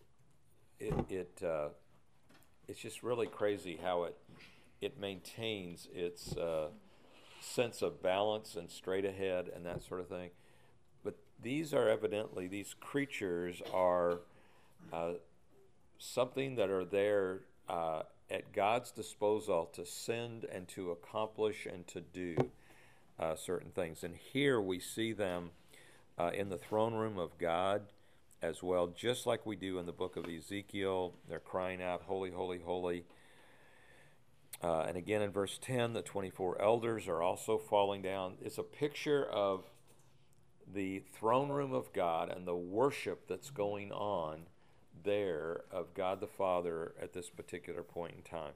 it's just really crazy how it maintains its sense of balance and straight ahead and that sort of thing. But these creatures are something that are there at God's disposal to send and to accomplish and to do certain things. And here we see them in the throne room of God as well, just like we do in the book of Ezekiel. They're crying out, "Holy, holy, holy." And again in verse 10, the 24 elders are also falling down. It's a picture of the throne room of God and the worship that's going on there of God the Father at this particular point in time.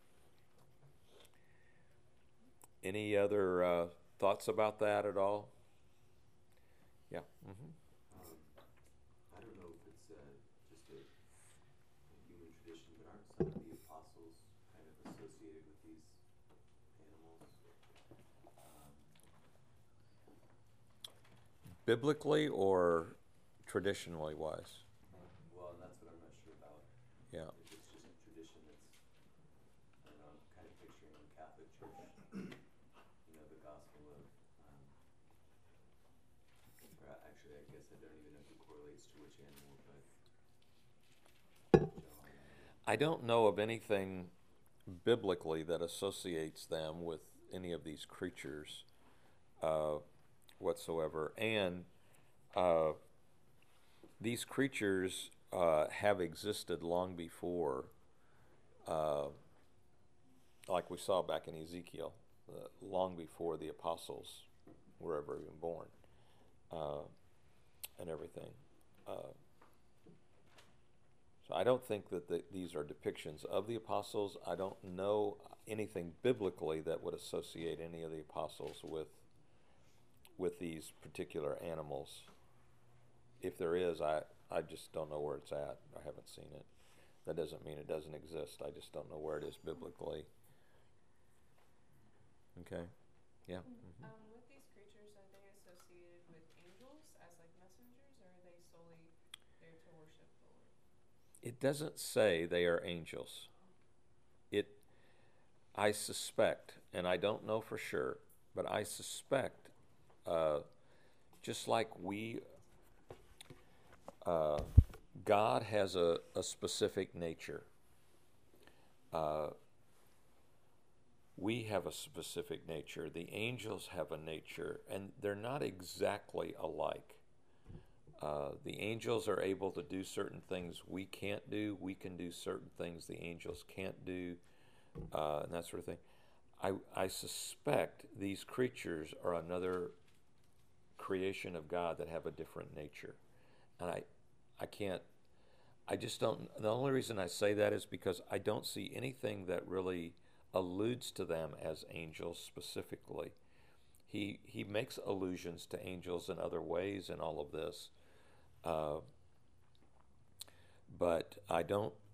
Any other thoughts about that at all? Yeah. Mm-hmm. I don't know if it's just a human tradition, but aren't some of the apostles kind of associated with these animals? Biblically or traditionally wise? Well, that's what I'm not sure about. Yeah. If it's just a tradition that's, I don't know, I'm kind of picturing the Catholic Church, the gospel of, or actually, I guess I don't even know who correlates to which animal, but John. I don't know of anything biblically that associates them with any of these creatures whatsoever. And these creatures have existed long before, like we saw back in Ezekiel, long before the apostles were ever even born, and everything. So I don't think that these are depictions of the apostles. I don't know anything biblically that would associate any of the apostles with these particular animals. If there is, I just don't know where it's at. I haven't seen it. That doesn't mean it doesn't exist. I just don't know where it is biblically. Okay? Yeah? Mm-hmm. With these creatures, are they associated with angels as like messengers, or are they solely there to worship the Lord? It doesn't say they are angels. I suspect, and I don't know for sure, but I suspect, just like God has a specific nature. We have a specific nature. The angels have a nature, and they're not exactly alike. The angels are able to do certain things we can't do. We can do certain things the angels can't do, and that sort of thing. I suspect these creatures are another creation of God that have a different nature. And I just don't, the only reason I say that is because I don't see anything that really alludes to them as angels specifically. He makes allusions to angels in other ways in all of this. But I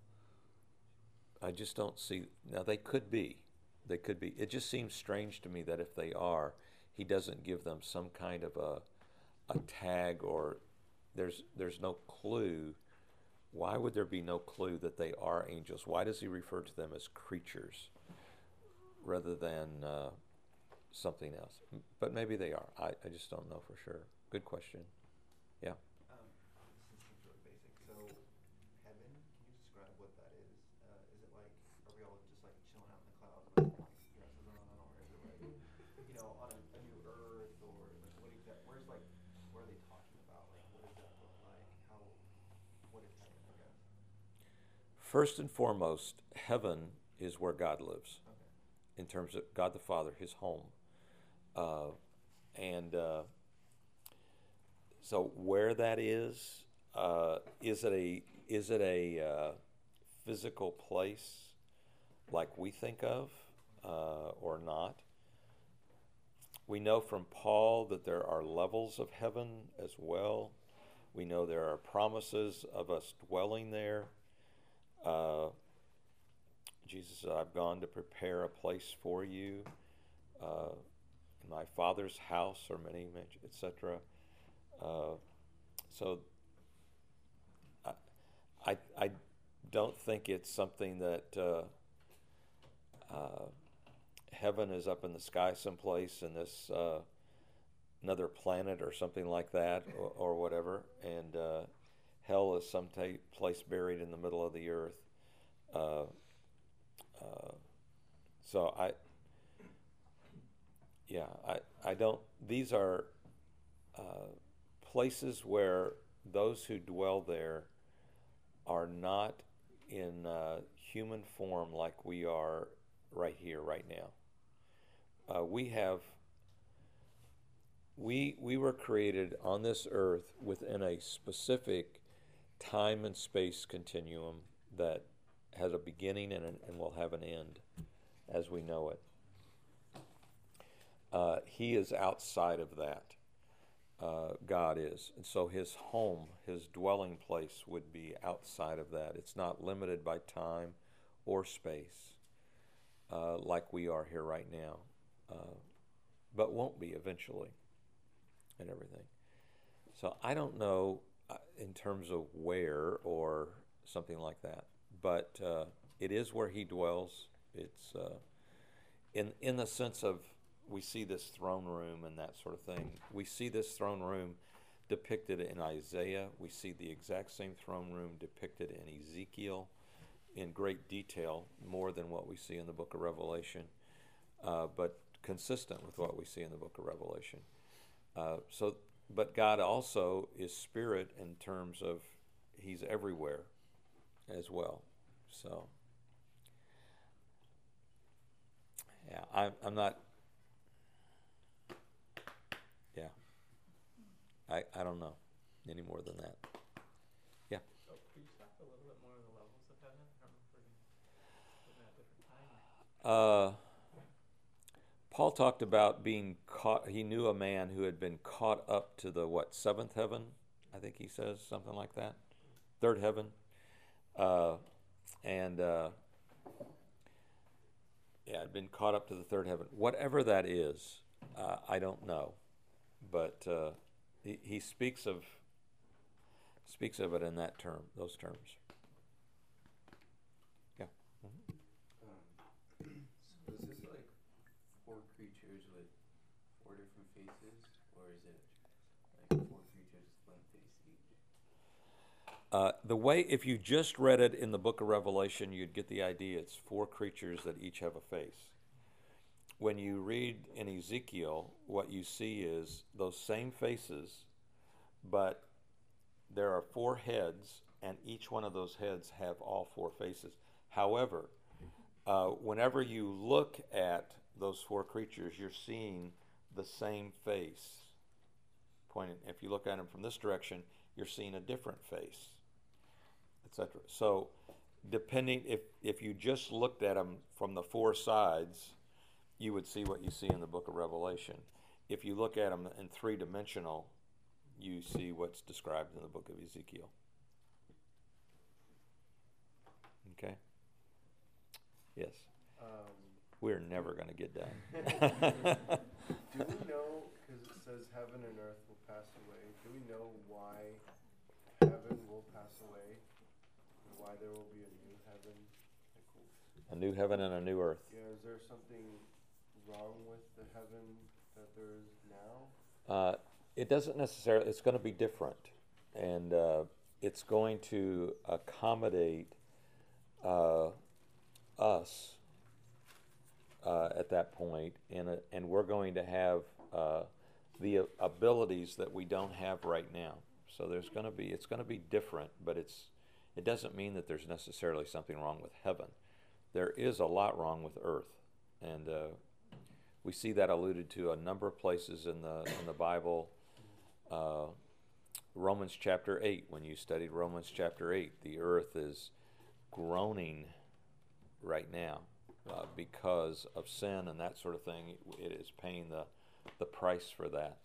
just don't see, now they could be. It just seems strange to me that if they are, he doesn't give them some kind of a tag, or there's no clue. Why would there be no clue that they are angels? Why does he refer to them as creatures rather than something else? But maybe they are. I just don't know for sure. Good question. Yeah. This seems really basic. So, heaven, can you describe what that is? Is it like, are we all just like chilling out in the clouds with like dresses on, or is it like, on a new earth, or like what exactly? Where are they talking about? Like, what does that look like? What is heaven, I guess? First and foremost, heaven is where God lives. Okay. In terms of God the Father, his home. So where that is it a physical place like we think of, or not? We know from Paul that there are levels of heaven as well. We know there are promises of us dwelling there. Jesus said, I've gone to prepare a place for you. In my Father's house are many mansions, etc. So I don't think it's something that heaven is up in the sky someplace in this another planet or something like that, or whatever, and hell is some place buried in the middle of the earth. So I don't. These are places where those who dwell there are not in human form like we are right here, right now. We were created on this earth within a specific time and space continuum that has a beginning and will have an end as we know it. He is outside of that. God is. And so his home, his dwelling place would be outside of that. It's not limited by time or space like we are here right now, but won't be eventually and everything. So I don't know in terms of where or something like that, but it is where he dwells. It's in the sense of, we see this throne room and that sort of thing. We see this throne room depicted in Isaiah. We see the exact same throne room depicted in Ezekiel. in great detail, more than what we see in the book of Revelation, but consistent with what we see in the book of Revelation. But God also is spirit in terms of He's everywhere as well. So, yeah, I'm not. Yeah, I don't know any more than that. Yeah. So could you talk a little bit more of the levels of heaven? I don't know if we're going to put that at a different time. Paul talked about being caught. He knew a man who had been caught up to the seventh heaven? I think he says something like that. Third heaven. Had been caught up to the third heaven. Whatever that is, I don't know, but he speaks of it in those terms. Yeah. Mm-hmm. So is this like 4 creatures with 4 different faces, or is it like 4 creatures with 1 face each? The way, if you just read it in the book of Revelation, you'd get the idea it's 4 creatures that each have a face. When you read in Ezekiel, what you see is those same faces, but there are 4 heads, and each one of those heads have all 4 faces. However, whenever you look at those 4 creatures, you're seeing the same face. If you look at them from this direction, you're seeing a different face, etc. So, depending, if you just looked at them from the 4 sides, you would see what you see in the book of Revelation. If you look at them in 3-dimensional, you see what's described in the book of Ezekiel. Okay? Yes. We're never going to get done. Do we know, because it says heaven and earth will pass away, do we know why heaven will pass away? And why there will be a new heaven? A new heaven and a new earth. Yeah, is there something wrong with the heaven that there is now? It doesn't necessarily, it's going to be different. And it's going to accommodate us at that point, and we're going to have the abilities that we don't have right now. So it's going to be different, but it doesn't mean that there's necessarily something wrong with heaven. There is a lot wrong with earth, and we see that alluded to a number of places in the Bible. Romans chapter 8, when you studied Romans chapter 8, the earth is groaning right now because of sin and that sort of thing. It is paying the price for that.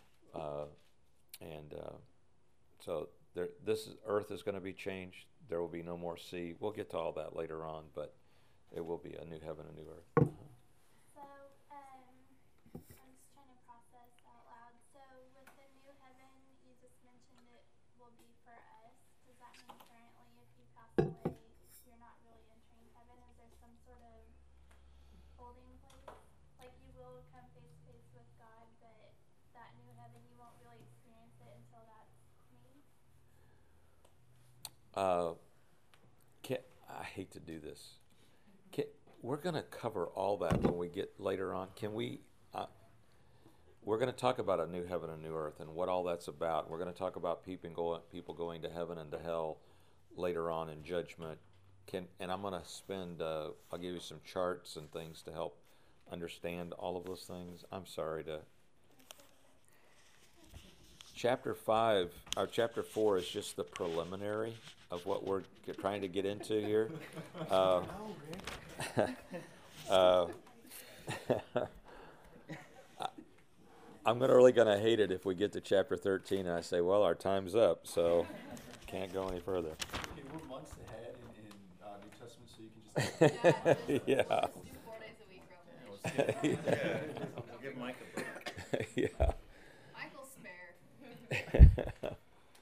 So earth is going to be changed. There will be no more sea. We'll get to all that later on, but it will be a new heaven, a new earth. So, I'm just trying to process out loud. So, with the new heaven, you just mentioned it will be for us. Does that mean currently if you pass away, you're not really entering heaven? Is there some sort of holding place? Like you will come face to face with God, but that new heaven, you won't really experience it until that's made? I hate to do this. We're going to cover all that when we get later on. Can we? We're going to talk about a new heaven and new earth and what all that's about. We're going to talk about people going to heaven and to hell later on in judgment. And I'm going to spend. I'll give you some charts and things to help understand all of those things. I'm sorry to. Chapter 4 is just the preliminary of what we're trying to get into here. I'm really going to hate it if we get to chapter 13 and I say, well, our time's up, so can't go any further. Okay, we're months ahead in New Testament, so you can just... Yeah. Let's do 4 days a week, real We'll give Mike a break. Yeah. Michael's spare.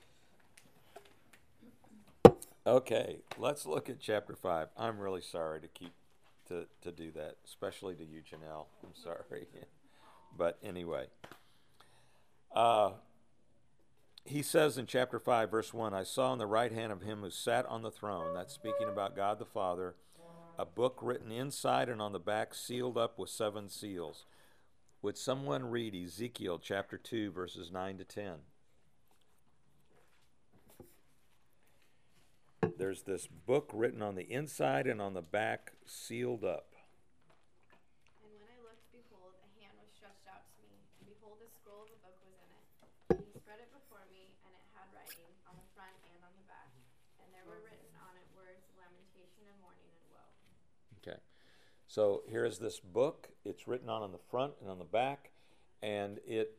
Okay, let's look at chapter 5. I'm really sorry to do that, especially to you, Janelle. I'm sorry. But anyway, he says in chapter 5, verse 1, I saw on the right hand of him who sat on the throne, that's speaking about God the Father, a book written inside and on the back, sealed up with 7 seals. Would someone read Ezekiel chapter 2, verses 9 to 10? There's this book written on the inside and on the back, sealed up. And when I looked, behold, a hand was stretched out to me, and behold, a scroll of a book was in it. And he spread it before me, and it had writing on the front and on the back. And there were written on it words of lamentation and mourning and woe. Okay. So here is this book. It's written on the front and on the back, and it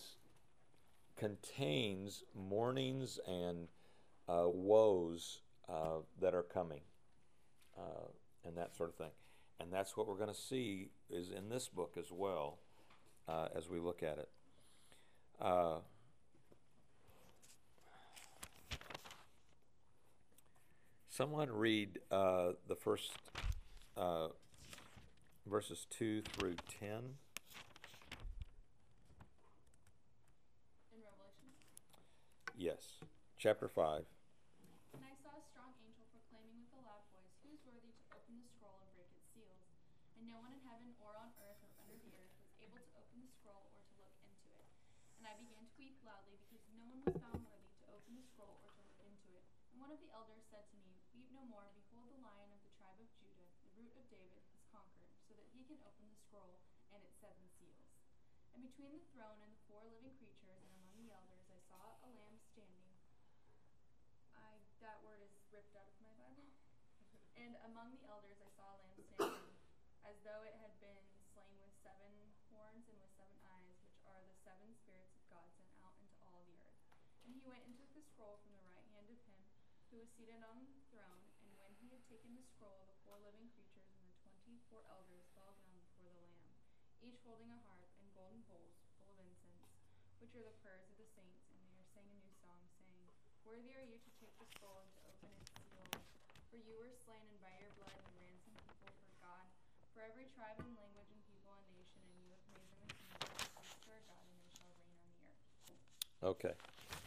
contains mournings and woes that are coming, and that sort of thing. And that's what we're going to see is in this book as well, as we look at it. Someone read the first verses 2 through 10. In Revelation? Yes, chapter 5. And I saw a strong angel proclaiming with a loud voice, Who is worthy to open the scroll and break its seals? And no one in heaven or on earth or under the earth was able to open the scroll or to look into it. And I began to weep loudly because no one was found worthy to open the scroll or to look into it. And one of the elders said to me, Weep no more, behold the Lion of the tribe of Judah, the root of David, has conquered, so that he can open the scroll and its 7 seals. And between the throne and the 4 living creatures and among the elders I saw a lamb standing. That word is ripped out of my Bible. And among the elders I saw a lamb standing, as though it had been slain with 7 horns and with 7 eyes, which are the 7 spirits of God sent out into all the earth. And he went and took the scroll from the right hand of him who was seated on the throne, and when he had taken the scroll, the 4 living creatures and the 24 elders fell down before the Lamb, each holding a harp and golden bowls full of incense, which are the prayers of the saints, and they sang a new song, saying, Worthy are you to take the scroll and to open its seals, for you were slain, and by your blood you ransomed people for God, for every tribe and language and people and nation, and you have made them a kingdom and priests to our God, and they shall reign on the earth. Okay.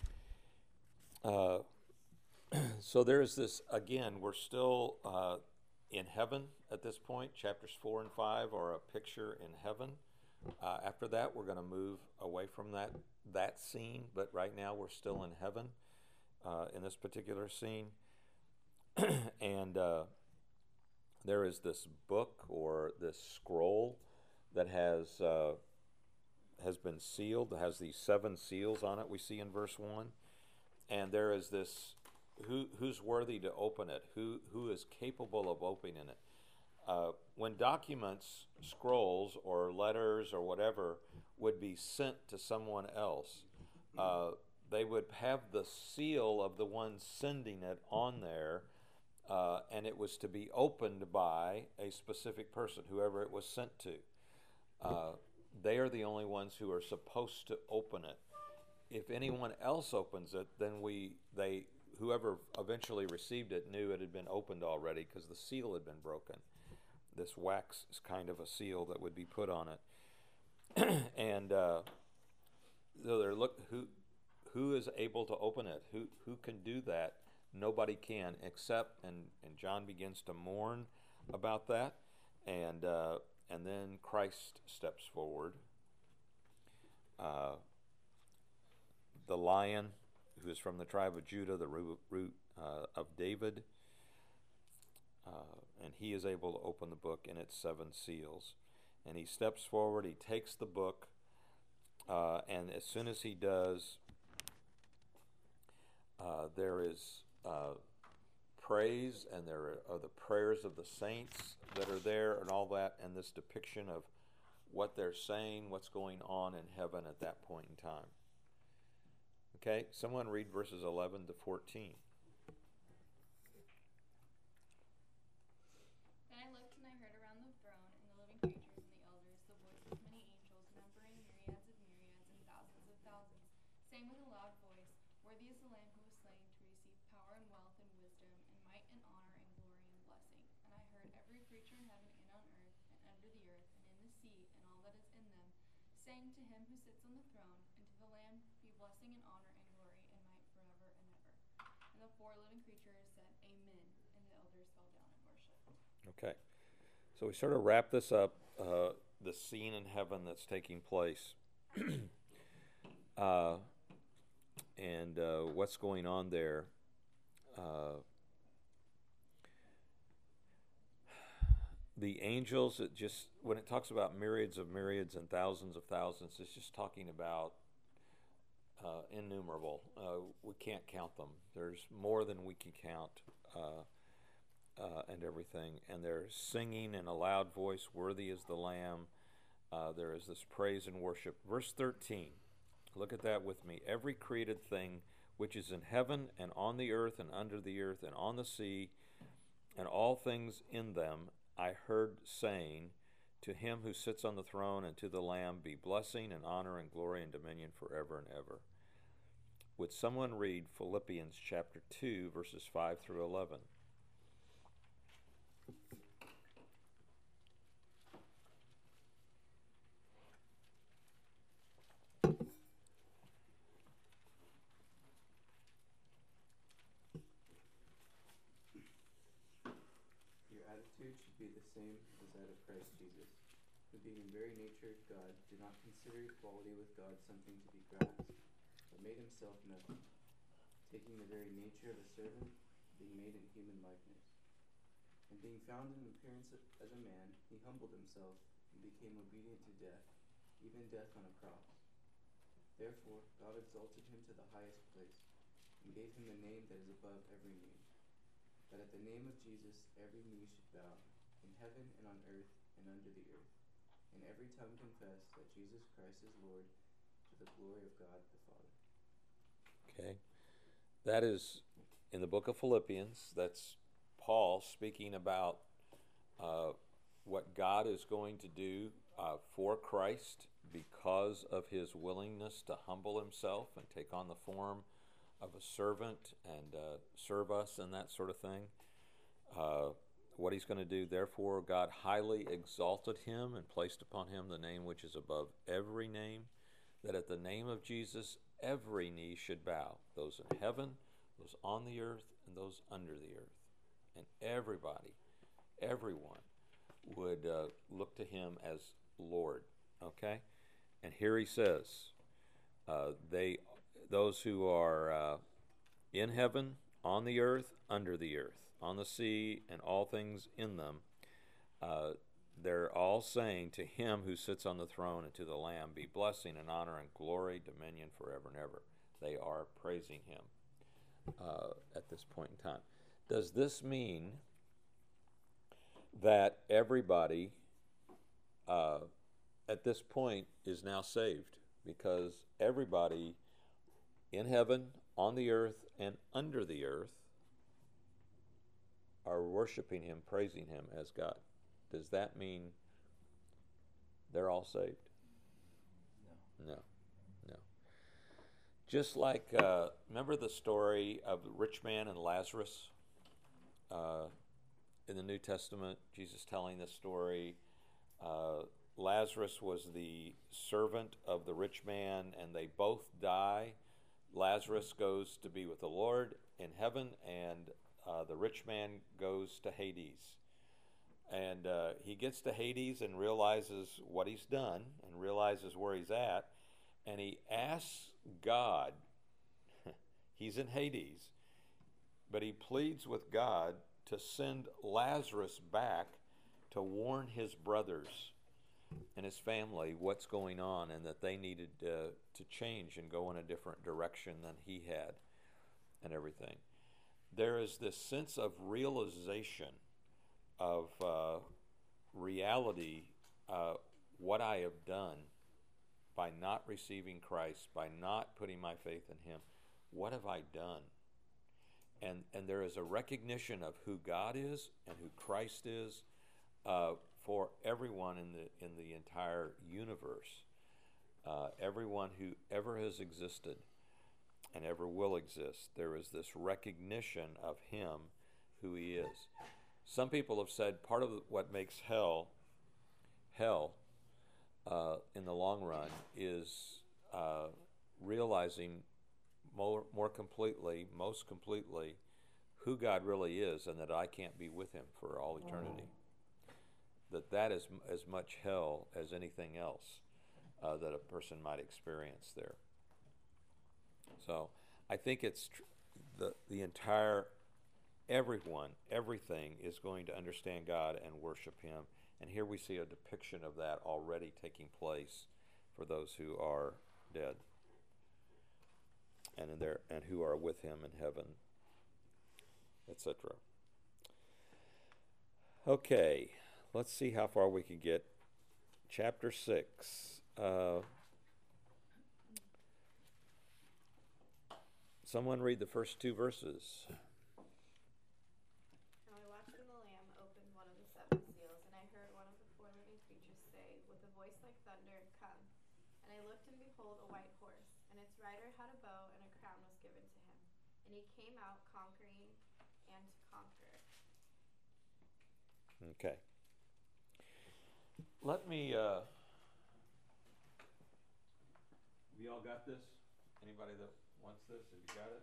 So there is this, again, we're still in heaven at this point. Chapters 4 and 5 are a picture in heaven. After that, we're going to move away from that scene, but right now we're still in heaven in this particular scene. And there is this book or this scroll that has been sealed, that has these 7 seals on it, we see in verse 1. And there is this, who's worthy to open it? Who is capable of opening it? When documents, scrolls, or letters, or whatever, would be sent to someone else, they would have the seal of the one sending it on there, and it was to be opened by a specific person, whoever it was sent to. They are the only ones who are supposed to open it. If anyone else opens it, then whoever eventually received it knew it had been opened already because the seal had been broken. This wax is kind of a seal that would be put on it. And so they're who is able to open it? Who can do that? Nobody can except, and John begins to mourn about that, and then Christ steps forward. The Lion, who is from the tribe of Judah, the root of David, and he is able to open the book and its 7 seals. And he steps forward, he takes the book, and as soon as he does, there is praise, and there are the prayers of the saints that are there and all that, and this depiction of what they're saying, what's going on in heaven at that point in time. Okay, someone read verses 11 to 14. Then I looked and I heard around the throne and the living creatures and the elders the voice of many angels, numbering myriads of myriads and thousands of thousands, saying with a loud voice, Worthy is the Lamb who was slain to receive power and wealth and wisdom and might and honor and glory and blessing. And I heard every creature in heaven and on earth and under the earth and in the sea and all that is in them, saying to him who sits on the throne and to the Lamb be blessing and honor and glory and the four living creatures said, Amen, and the elders fell down and worshipped. Okay. So we sort of wrap this up, the scene in heaven that's taking place. And what's going on there. The angels, when it talks about myriads of myriads and thousands of thousands, it's just talking about innumerable. We can't count them. There's more than we can count, and everything. And they're singing in a loud voice, "Worthy is the Lamb." There is this praise and worship. Verse 13, look at that with me. "Every created thing which is in heaven and on the earth and under the earth and on the sea and all things in them, I heard saying, to him who sits on the throne and to the Lamb be blessing and honor and glory and dominion forever and ever." Would someone read Philippians chapter 2, verses 5 through 11? Your attitude should be the same as that of Christ Jesus, who being in very nature God, did not consider equality with God something to be grasped, but made himself nothing, taking the very nature of a servant, being made in human likeness. And being found in appearance as a man, he humbled himself and became obedient to death, even death on a cross. Therefore God exalted him to the highest place, and gave him the name that is above every name, that at the name of Jesus every knee should bow, in heaven and on earth and under the earth, and every tongue confess that Jesus Christ is Lord, to the glory of God the Father. Okay. That is in the book of Philippians. That's Paul speaking about what God is going to do for Christ because of his willingness to humble himself and take on the form of a servant and serve us and that sort of thing. What he's going to do, therefore, God highly exalted him and placed upon him the name which is above every name, that at the name of Jesus every knee should bow, those in heaven, those on the earth, and those under the earth. And everybody, everyone would look to him as Lord. Okay? And here he says, those who are in heaven, on the earth, under the earth, on the sea, and all things in them, they're all saying, to him who sits on the throne and to the Lamb be blessing and honor and glory, dominion forever and ever. They are praising him at this point in time. Does this mean that everybody at this point is now saved? Because everybody in heaven, on the earth, and under the earth are worshiping him, praising him as God. Does that mean they're all saved? No. Just like, remember the story of the rich man and Lazarus in the New Testament? Jesus telling this story. Lazarus was the servant of the rich man, and they both die. Lazarus goes to be with the Lord in heaven, and the rich man goes to Hades. And he gets to Hades and realizes what he's done and realizes where he's at. And he asks God, he's in Hades, but he pleads with God to send Lazarus back to warn his brothers and his family what's going on and that they needed to change and go in a different direction than he had and everything. There is this sense of realization of reality, what I have done by not receiving Christ, by not putting my faith in him. What have I done? And there is a recognition of who God is and who Christ is for everyone in the entire universe, everyone who ever has existed and ever will exist. There is this recognition of him, who he is. Some people have said part of what makes hell in the long run is realizing more completely, most completely, who God really is, and that I can't be with Him for all eternity. That is as much hell as anything else that a person might experience there. So I think it's the entire, everything is going to understand God and worship Him. And here we see a depiction of that already taking place for those who are dead and who are with Him in heaven, etc. Okay, let's see how far we can get. Chapter 6. Someone read the first 2 verses. Now I watched when the Lamb opened one of the 7 seals, and I heard one of the 4 living creatures say, with a voice like thunder, "Come." And I looked, and behold, a white horse, and its rider had a bow, and a crown was given to him. And he came out conquering and to conquer. Okay. Let me, have you all got this? Anybody that wants this? Have you got it?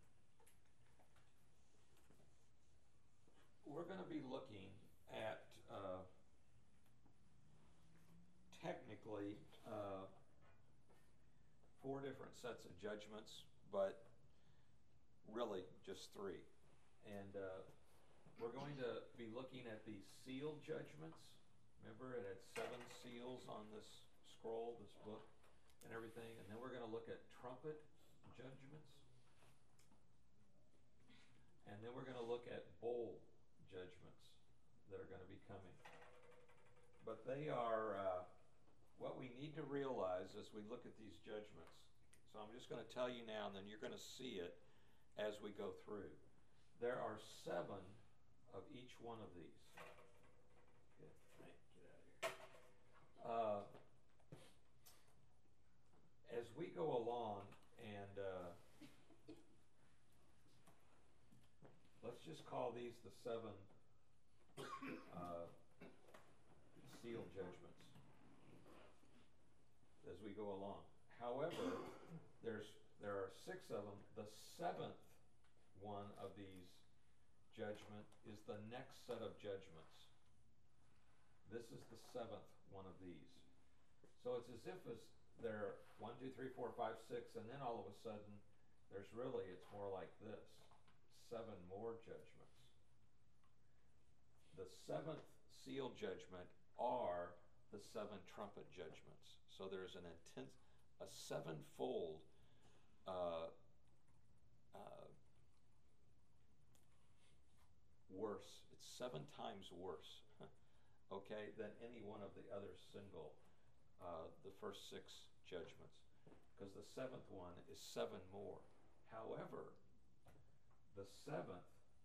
We're going to be looking at technically 4 different sets of judgments, but really just 3. And we're going to be looking at the seal judgments. Remember, it had 7 seals on this scroll, this book, and everything. And then we're going to look at trumpet judgments. And then we're going to look at bowl judgments that are going to be coming. But they are what we need to realize as we look at these judgments. So I'm just going to tell you now, and then you're going to see it as we go through. There are 7 of each one of these. Get out of here. As we go along, and let's just call these the 7 seal judgments as we go along. However, there are 6 of them. The 7th one of these judgment is the next set of judgments. This is the 7th one of these. So it's as if there are 1, 2, 3, 4, 5, 6, and then all of a sudden it's more like this. 7 more judgments. The 7th seal judgment are the 7 trumpet judgments. So there's a 7-fold worse. It's 7 times worse, okay, than any one of the other single, the first 6 judgments, because the 7th one is 7 more. However, the 7th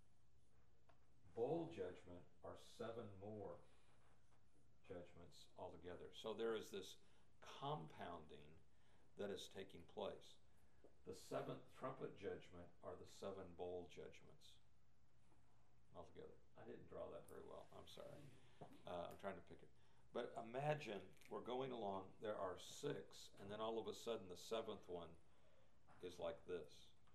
bowl judgment are 7 more judgments altogether. So there is this compounding that is taking place. The 7th trumpet judgment are the 7 bowl judgments altogether. I didn't draw that very well. I'm sorry. I'm trying to pick it. But imagine we're going along, there are 6, and then all of a sudden the 7th one is like this.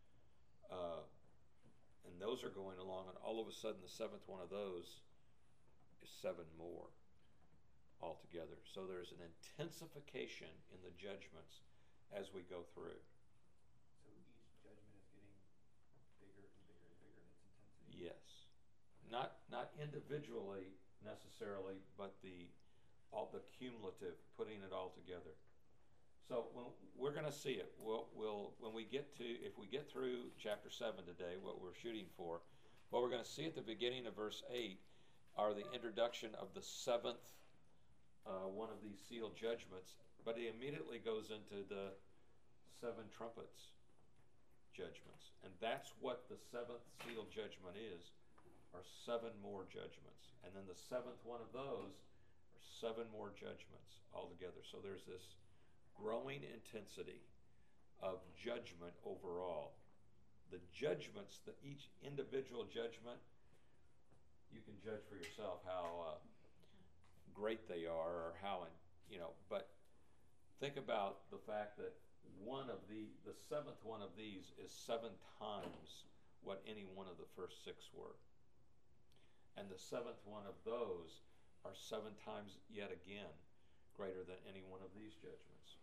And those are going along, and all of a sudden the 7th one of those is 7 more altogether. So there's an intensification in the judgments as we go through. So each judgment is getting bigger and bigger and bigger in its intensity? Yes. Not individually necessarily, but the cumulative, putting it all together. So we're going to see it. When we get to, if we get through chapter 7 today, what we're shooting for, what we're going to see at the beginning of verse 8 are the introduction of the 7th one of these sealed judgments, but he immediately goes into the 7 trumpets judgments. And that's what the 7th sealed judgment is, are 7 more judgments. And then the 7th one of those are 7 more judgments altogether. So there's this growing intensity of judgment overall. The judgments, each individual judgment, you can judge for yourself how great they are, or how, but think about the fact that the seventh one of these is 7 times what any one of the first 6 were. And the seventh one of those are 7 times yet again greater than any one of these judgments.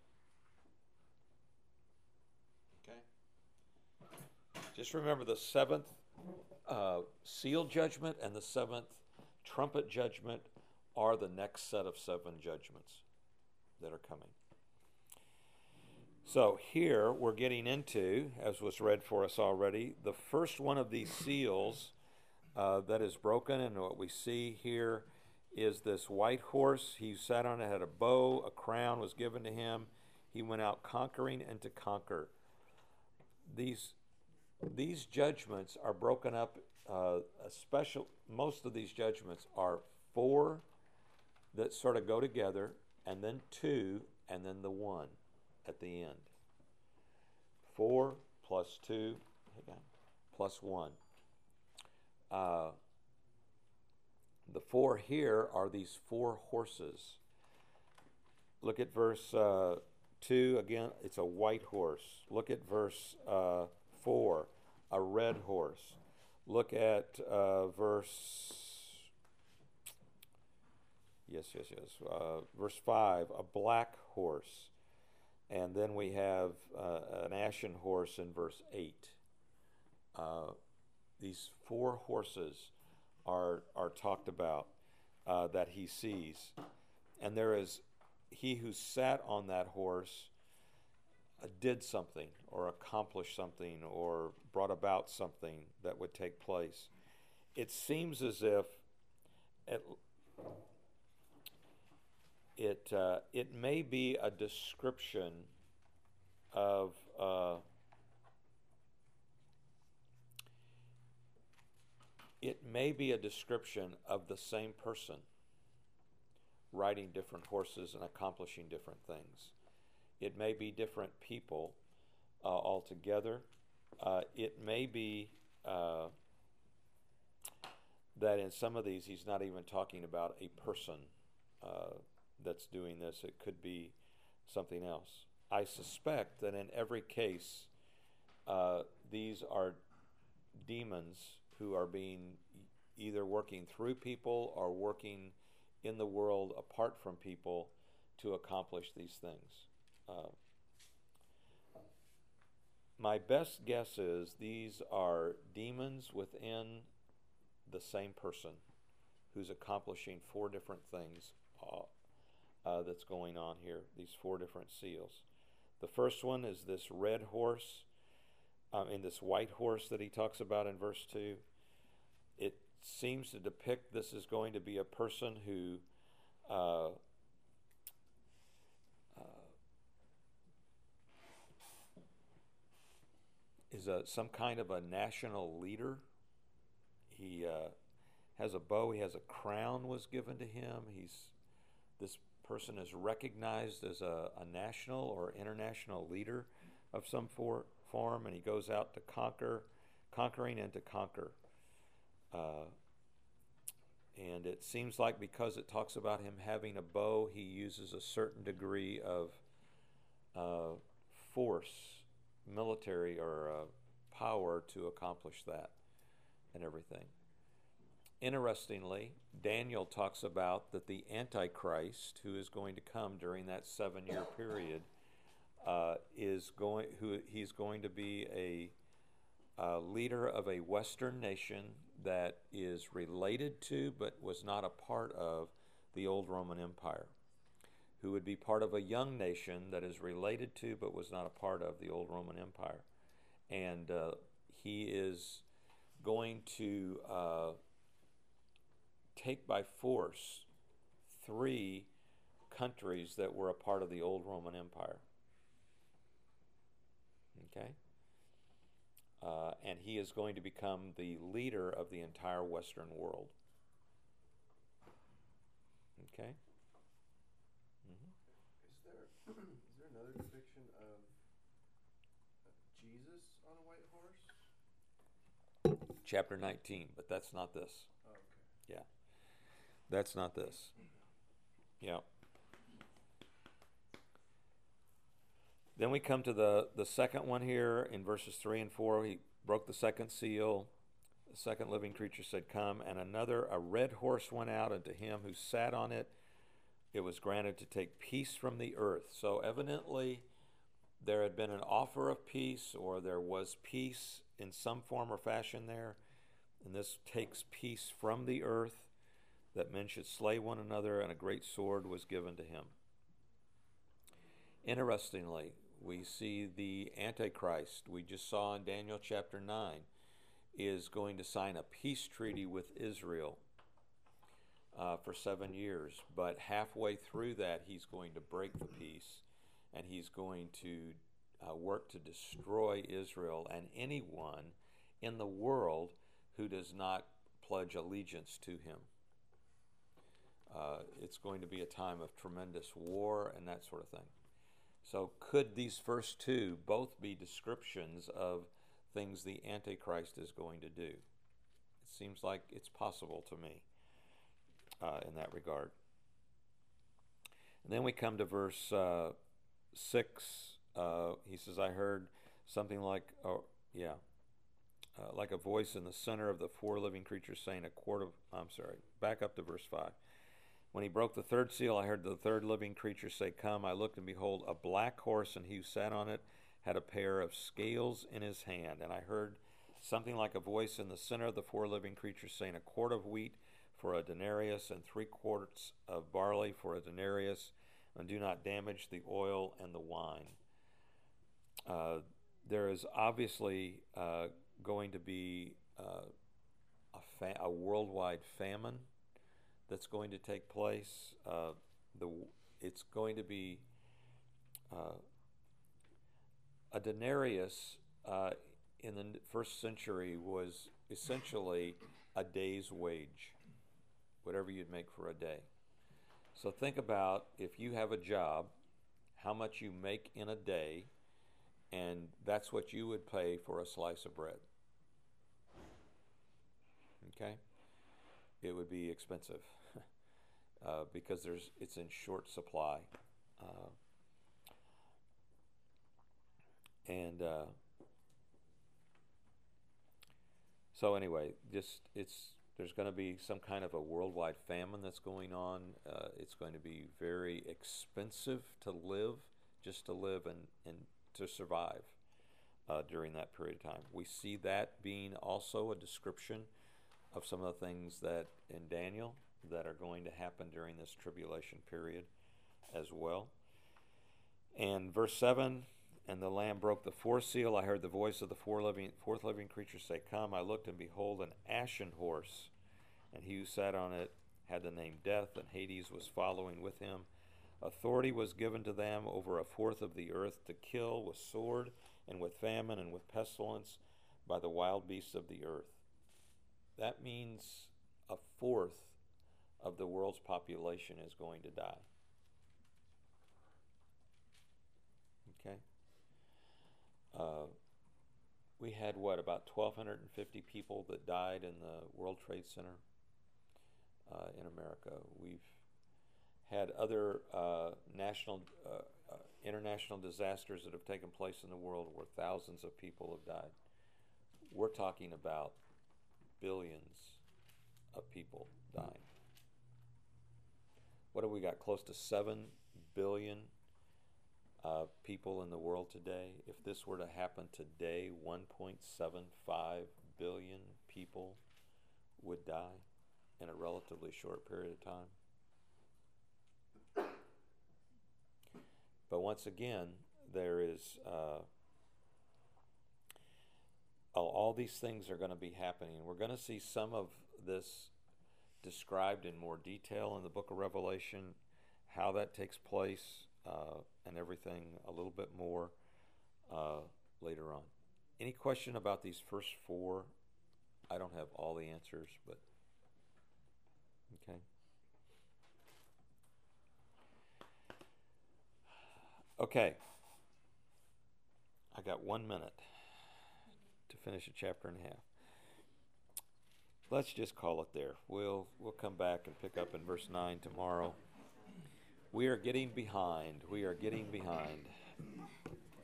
Okay? Just remember the 7th seal judgment and the 7th trumpet judgment are the next set of 7 judgments that are coming. So here we're getting into, as was read for us already, the first one of these seals that is broken, and what we see here is this white horse. He sat on it, had a bow, a crown was given to him. He went out conquering and to conquer. These judgments are broken up. Most of these judgments are 4 that sort of go together, and then 2, and then the 1 at the end. 4 plus 2 plus 1. The 4 here are these 4 horses. Look at verse 2 again. It's a white horse. Look at verse 4, a red horse. Look at verse 5, a black horse. And then we have an ashen horse in verse 8. These 4 horses are talked about that he sees. And there is he who sat on that horse did something or accomplished something or brought about something that would take place. It seems as if it may be a description of the same person riding different horses and accomplishing different things. It may be different people altogether. It may be that in some of these he's not even talking about a person that's doing this. It could be something else. I suspect that in every case these are demons who are being either working through people or working in the world apart from people to accomplish these things. My best guess is these are demons within the same person who's accomplishing 4 different things that's going on here, these 4 different seals. The first one is this red horse, this white horse that he talks about in verse 2. It seems to depict this is going to be a person who is some kind of a national leader. He has a bow. He has a crown was given to him. This person is recognized as a national or international leader of some form, and he goes out to conquering and to conquer. And it seems like because it talks about him having a bow, he uses a certain degree of force, military or power to accomplish that and everything. Interestingly, Daniel talks about that the Antichrist, who is going to come during that 7-year period, he's going to be a leader of a Western nation that is related to but was not a part of the old Roman Empire, who would be part of a young nation that is related to but was not a part of the old Roman Empire. And he is going to take by force 3 countries that were a part of the old Roman Empire. Okay? And he is going to become the leader of the entire Western world. Okay? Mm-hmm. Is there another depiction of Jesus on a white horse? Chapter 19, but that's not this. Oh, okay. Yeah. That's not this. Yeah. Then we come to the second one here in verses 3 and 4. He broke the second seal. The second living creature said, "Come." And a red horse went out, and to him who sat on it, it was granted to take peace from the earth. So evidently, there had been an offer of peace, or there was peace in some form or fashion there. And this takes peace from the earth, that men should slay one another, and a great sword was given to him. Interestingly, we see the Antichrist, we just saw in Daniel chapter 9, is going to sign a peace treaty with Israel for 7 years. But halfway through that, he's going to break the peace, and he's going to work to destroy Israel and anyone in the world who does not pledge allegiance to him. It's going to be a time of tremendous war and that sort of thing. So could these first two both be descriptions of things the Antichrist is going to do? It seems like it's possible to me in that regard. And then we come to verse 6. He says, "I heard something like a voice in the center of the four living creatures saying back up to verse 5. When he broke the third seal, I heard the third living creature say, 'Come.' I looked, and behold, a black horse, and he who sat on it had a pair of scales in his hand. And I heard something like a voice in the center of the four living creatures saying, 'A quart of wheat for a denarius, and 3 quarts of barley for a denarius, and do not damage the oil and the wine.'" There is obviously going to be a worldwide famine that's going to take place. It's going to be a denarius in the first century was essentially a day's wage, whatever you'd make for a day. So think about, if you have a job, how much you make in a day, and that's what you would pay for a slice of bread. Okay? It would be expensive because it's in short supply. So anyway, there's going to be some kind of a worldwide famine that's going on. It's going to be very expensive to live, just to live and to survive during that period of time. We see that being also a description of some of the things that in Daniel that are going to happen during this tribulation period as well. And verse 7, "And the Lamb broke the fourth seal. I heard the voice of the fourth living creature say, 'Come.' I looked, and behold, an ashen horse, and he who sat on it had the name Death, and Hades was following with him. Authority was given to them over a fourth of the earth to kill with sword and with famine and with pestilence by the wild beasts of the earth." That means a fourth of the world's population is going to die. Okay? We had, about 1,250 people that died in the World Trade Center in America. We've had other international disasters that have taken place in the world where thousands of people have died. We're talking about billions of people dying. What have we got? Close to 7 billion people in the world today. If this were to happen today, 1.75 billion people would die in a relatively short period of time. But once again, there is all these things are going to be happening. We're going to see some of this described in more detail in the book of Revelation, how that takes place, and everything a little bit more later on. Any question about these first 4? I don't have all the answers, but okay. Okay. I got 1 minute to finish a chapter and a half. Let's just call it there. We'll come back and pick up in verse 9 tomorrow. We are getting behind.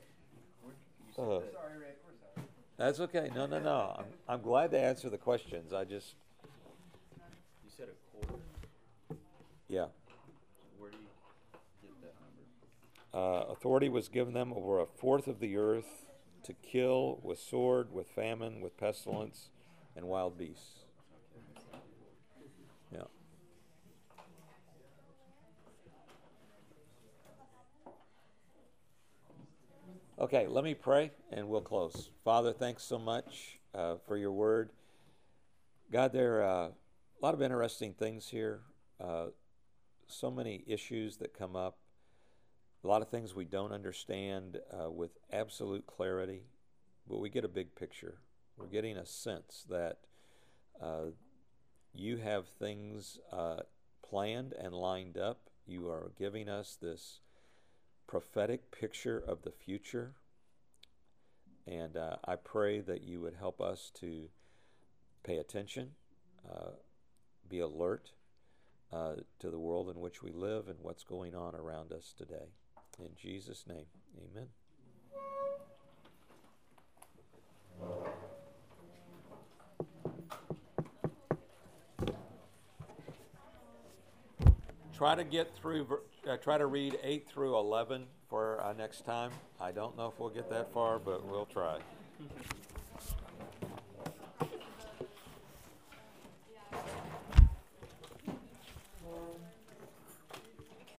Uh, Sorry, Rick, we're sorry. That's okay. No. I'm glad to answer the questions. I just, You said a quarter. yeah. Where do you get that number? Authority was given them over a fourth of the earth to kill with sword, with famine, with pestilence, and wild beasts. Yeah. Okay, let me pray and we'll close. Father, thanks so much for your word. God, there are a lot of interesting things here, so many issues that come up, a lot of things we don't understand with absolute clarity, but we get a big picture. We're getting a sense that you have things planned and lined up. You are giving us this prophetic picture of the future. And I pray that you would help us to pay attention, be alert to the world in which we live and what's going on around us today. In Jesus' name, amen. Try to read 8 through 11 for next time. I don't know if we'll get that far, but we'll try.